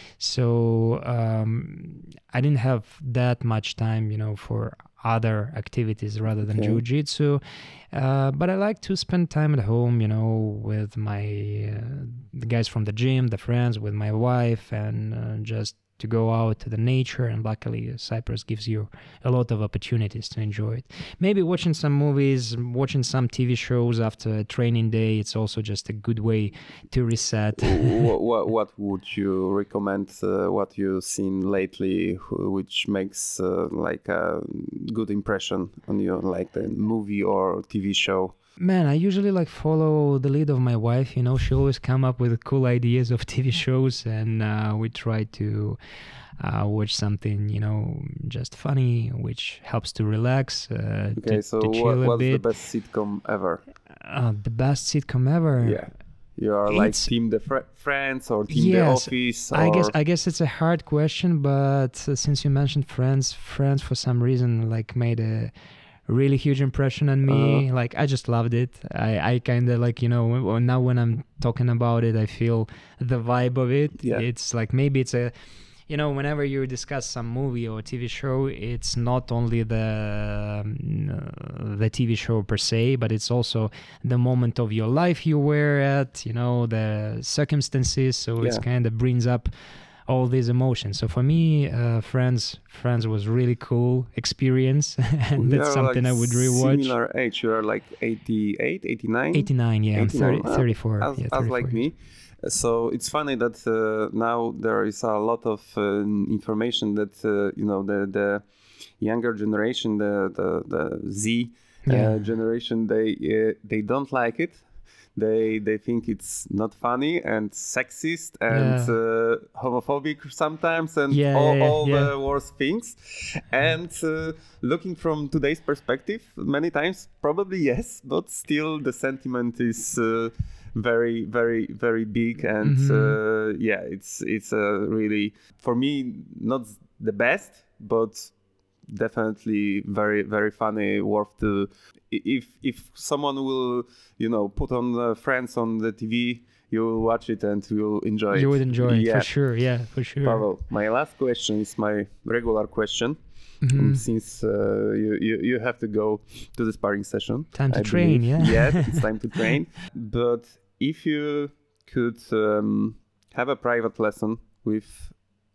So um, I didn't have that much time, you know, for other activities rather than okay. jiu-jitsu. Uh, but I like to spend time at home, you know, with my uh, the guys from the gym, the friends, with my wife, and uh, just to go out to the nature. And luckily Cyprus gives you a lot of opportunities to enjoy it. Maybe watching some movies, watching some T V shows after a training day, it's also just a good way to reset. what, what, what would you recommend, uh, what you've seen lately, which makes uh, like a good impression on you, like the movie or T V show? Man, I usually like follow the lead of my wife, you know, she always come up with cool ideas of T V shows, and uh, we try to uh, watch something, you know, just funny, which helps to relax, uh, okay, to, so to chill what, a what's bit. the best sitcom ever? Uh, the best sitcom ever? Yeah. You are It's- like Team the Fr- Friends or Team Yes, The Office? Or... I guess I guess it's a hard question, but uh, since you mentioned Friends, Friends for some reason like made a really huge impression on me. Uh-huh. Like I just loved it. I, I kind of like, you know, now when I'm talking about it, I feel the vibe of it. Yeah. It's like maybe it's a, you know, whenever you discuss some movie or T V show, it's not only the um, uh, the T V show per se, but it's also the moment of your life you were at, you know, the circumstances. So it's Yeah. kind of brings up all these emotions. So for me, uh, Friends, Friends was really cool experience, and We that's are, something like, I would rewatch. Similar age. You are like eighty-eight, eighty-nine? eighty-nine, yeah, I'm thirty, eighty-nine, uh, thirty-four. As, yeah, as thirty-four like years. me. So it's funny that uh, now there is a lot of uh, information that uh, you know the the younger generation, the the, the Z Yeah. uh, generation, they uh, they don't like it. They they think it's not funny and sexist and Yeah. uh, homophobic sometimes and Yeah, all, yeah, yeah, all yeah. the worst things. And uh, looking from today's perspective, many times probably yes, but still the sentiment is uh, very very very big. And Mhm. uh, yeah, it's it's uh, really for me not the best, but definitely very very funny, worth to if if someone will you know put on uh, Friends on the T V, you will watch it and you'll enjoy it. You would enjoy it Yeah. for sure. Yeah, for sure. Pavel, my last question is my regular question. Mhm. Um, since uh, you, you you have to go to the sparring session, Time to I train, believe. yeah. Yeah, it's time to train. But if you could um, have a private lesson with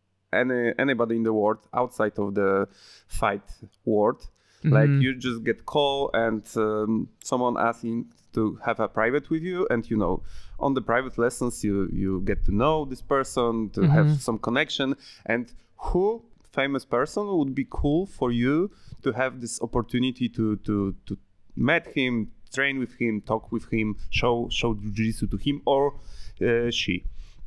any anybody in the world outside of the fight world, like Mhm. you just get call and um, someone asking to have a private with you, and you know on the private lessons you you get to know this person, to Mhm. have some connection. And who famous person would be cool for you to have this opportunity to to to meet him, train with him, talk with him, show show jiu-jitsu to him, or uh, she,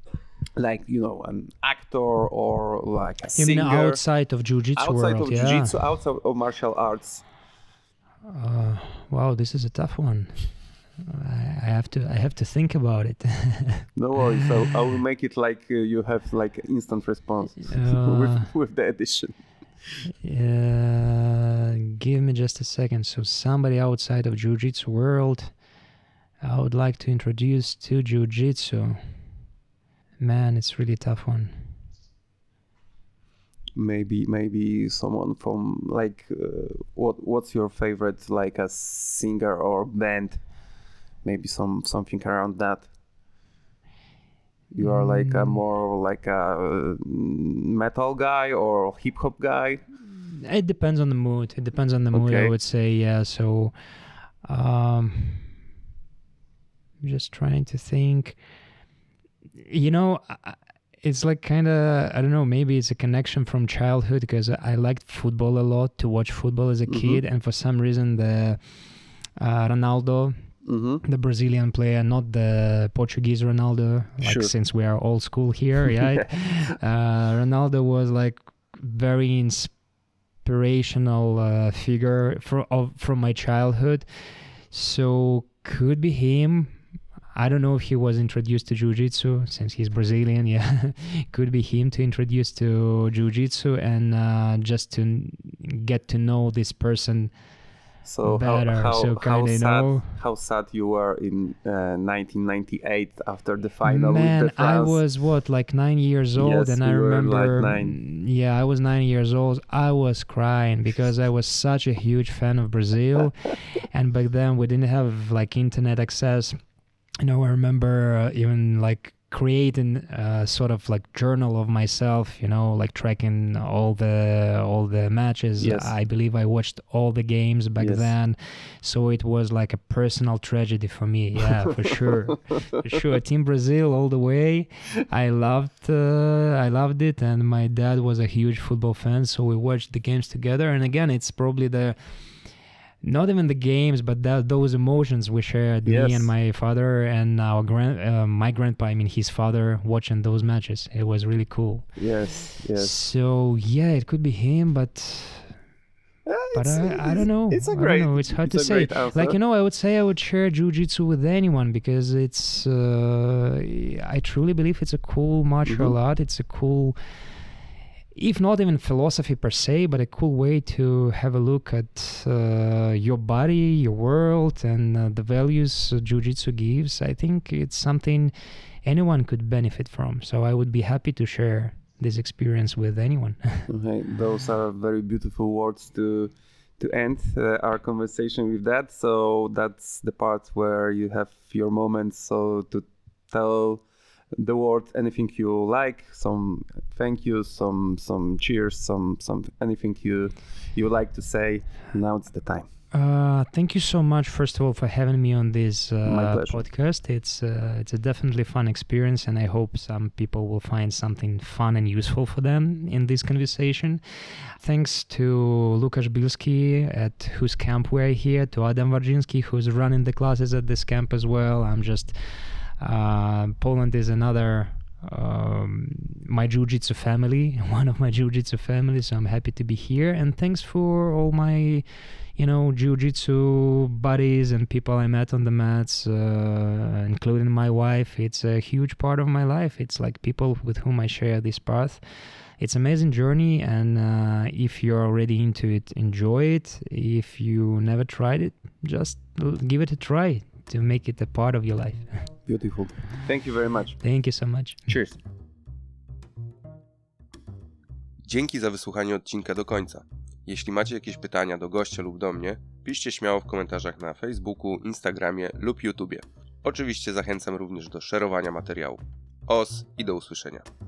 like you know an actor or like a You singer mean outside of jiu-jitsu outside world? of yeah. jiu-jitsu, outside of martial arts? Uh, wow, this is a tough one. I, I have to I have to think about it. No worries, I, I will make it like uh, you have like instant response Uh, with with the edition. Uh, give me just a second. So somebody outside of jiu-jitsu world, I would like to introduce to jiu-jitsu. Man, it's really tough one. Maybe maybe someone from like uh, what what's your favorite like a singer or band? Maybe some something around that. You are like a Mm. more like a uh, metal guy or hip hop guy. It depends on the mood. It depends on the mood, I Okay. would say. Yeah. So, um, just trying to think. You know, I- it's like kind of, I don't know, maybe it's a connection from childhood, because I liked football a lot, to watch football as a Mhm. kid. And for some reason, the uh, Ronaldo, Mm-hmm. The Brazilian player, not the Portuguese Ronaldo, like Sure. since we are old school here, right? uh, Ronaldo was like very inspirational uh, figure for, of, from my childhood. So could be him. I don't know if he was introduced to Jiu-Jitsu since he's Brazilian. Yeah, could be him to introduce to Jiu-Jitsu and uh, just to get to know this person So better. how how, so how kind of sad know. how sad you were in uh, nineteen ninety-eight after the final Man, with the I France. was what, like nine years old, Yes, and I you were remember, like nine. yeah, I was nine years old. I was crying because I was such a huge fan of Brazil, and back then we didn't have like internet access. You know, I remember uh, even like creating a sort of like journal of myself, you know, like tracking all the all the matches. Yes. I believe I watched all the games back Yes. then, so it was like a personal tragedy for me. Yeah, for sure, for sure. Team Brazil all the way. I loved, uh, I loved it, and my dad was a huge football fan, so we watched the games together. And again, it's probably the not even the games, but that, those emotions we shared, Yes. me and my father and our grand, uh, my grandpa, I mean his father, watching those matches. It was really cool. Yes, yes. So yeah, it could be him, but Uh, but it's- I, I don't know. It's a I don't great. know. It's hard to a say. great answer. Like, you know, I would say I would share jiu-jitsu with anyone because it's. Uh, I truly believe it's a cool martial Mhm. art. It's a cool, if not even philosophy per se, but a cool way to have a look at uh, your body, your world, and uh, the values uh, jiu-jitsu gives. I think it's something anyone could benefit from. So I would be happy to share this experience with anyone. Okay, those are very beautiful words to to end uh, our conversation with that. So that's the part where you have your moments. So to tell the world anything you like, some thank you, some some cheers, some some anything you you like to say. Now it's the time. Uh, thank you so much, first of all, for having me on this My uh, pleasure. podcast. It's uh, it's a definitely fun experience, and I hope some people will find something fun and useful for them in this conversation. Thanks to Lukasz Bilski, at whose camp we're here, to Adam Warzinski, who's running the classes at this camp as well. I'm just uh, Poland is another um, my jiu-jitsu family, one of my jiu-jitsu families. So I'm happy to be here, and thanks for all my, you know, jiu-jitsu buddies and people I met on the mats, uh, including my wife. It's a huge part of my life. It's like people with whom I share this path. It's an amazing journey, and uh, if you're already into it, enjoy it. If you never tried it, just l- give it a try to make it a part of your life. Beautiful. Thank you very much. Thank you so much. Cheers. Dzięki za wysłuchanie odcinka do końca. Jeśli macie jakieś pytania do gościa lub do mnie, piszcie śmiało w komentarzach na Facebooku, Instagramie lub YouTubie. Oczywiście zachęcam również do szerowania materiału. Os i do usłyszenia.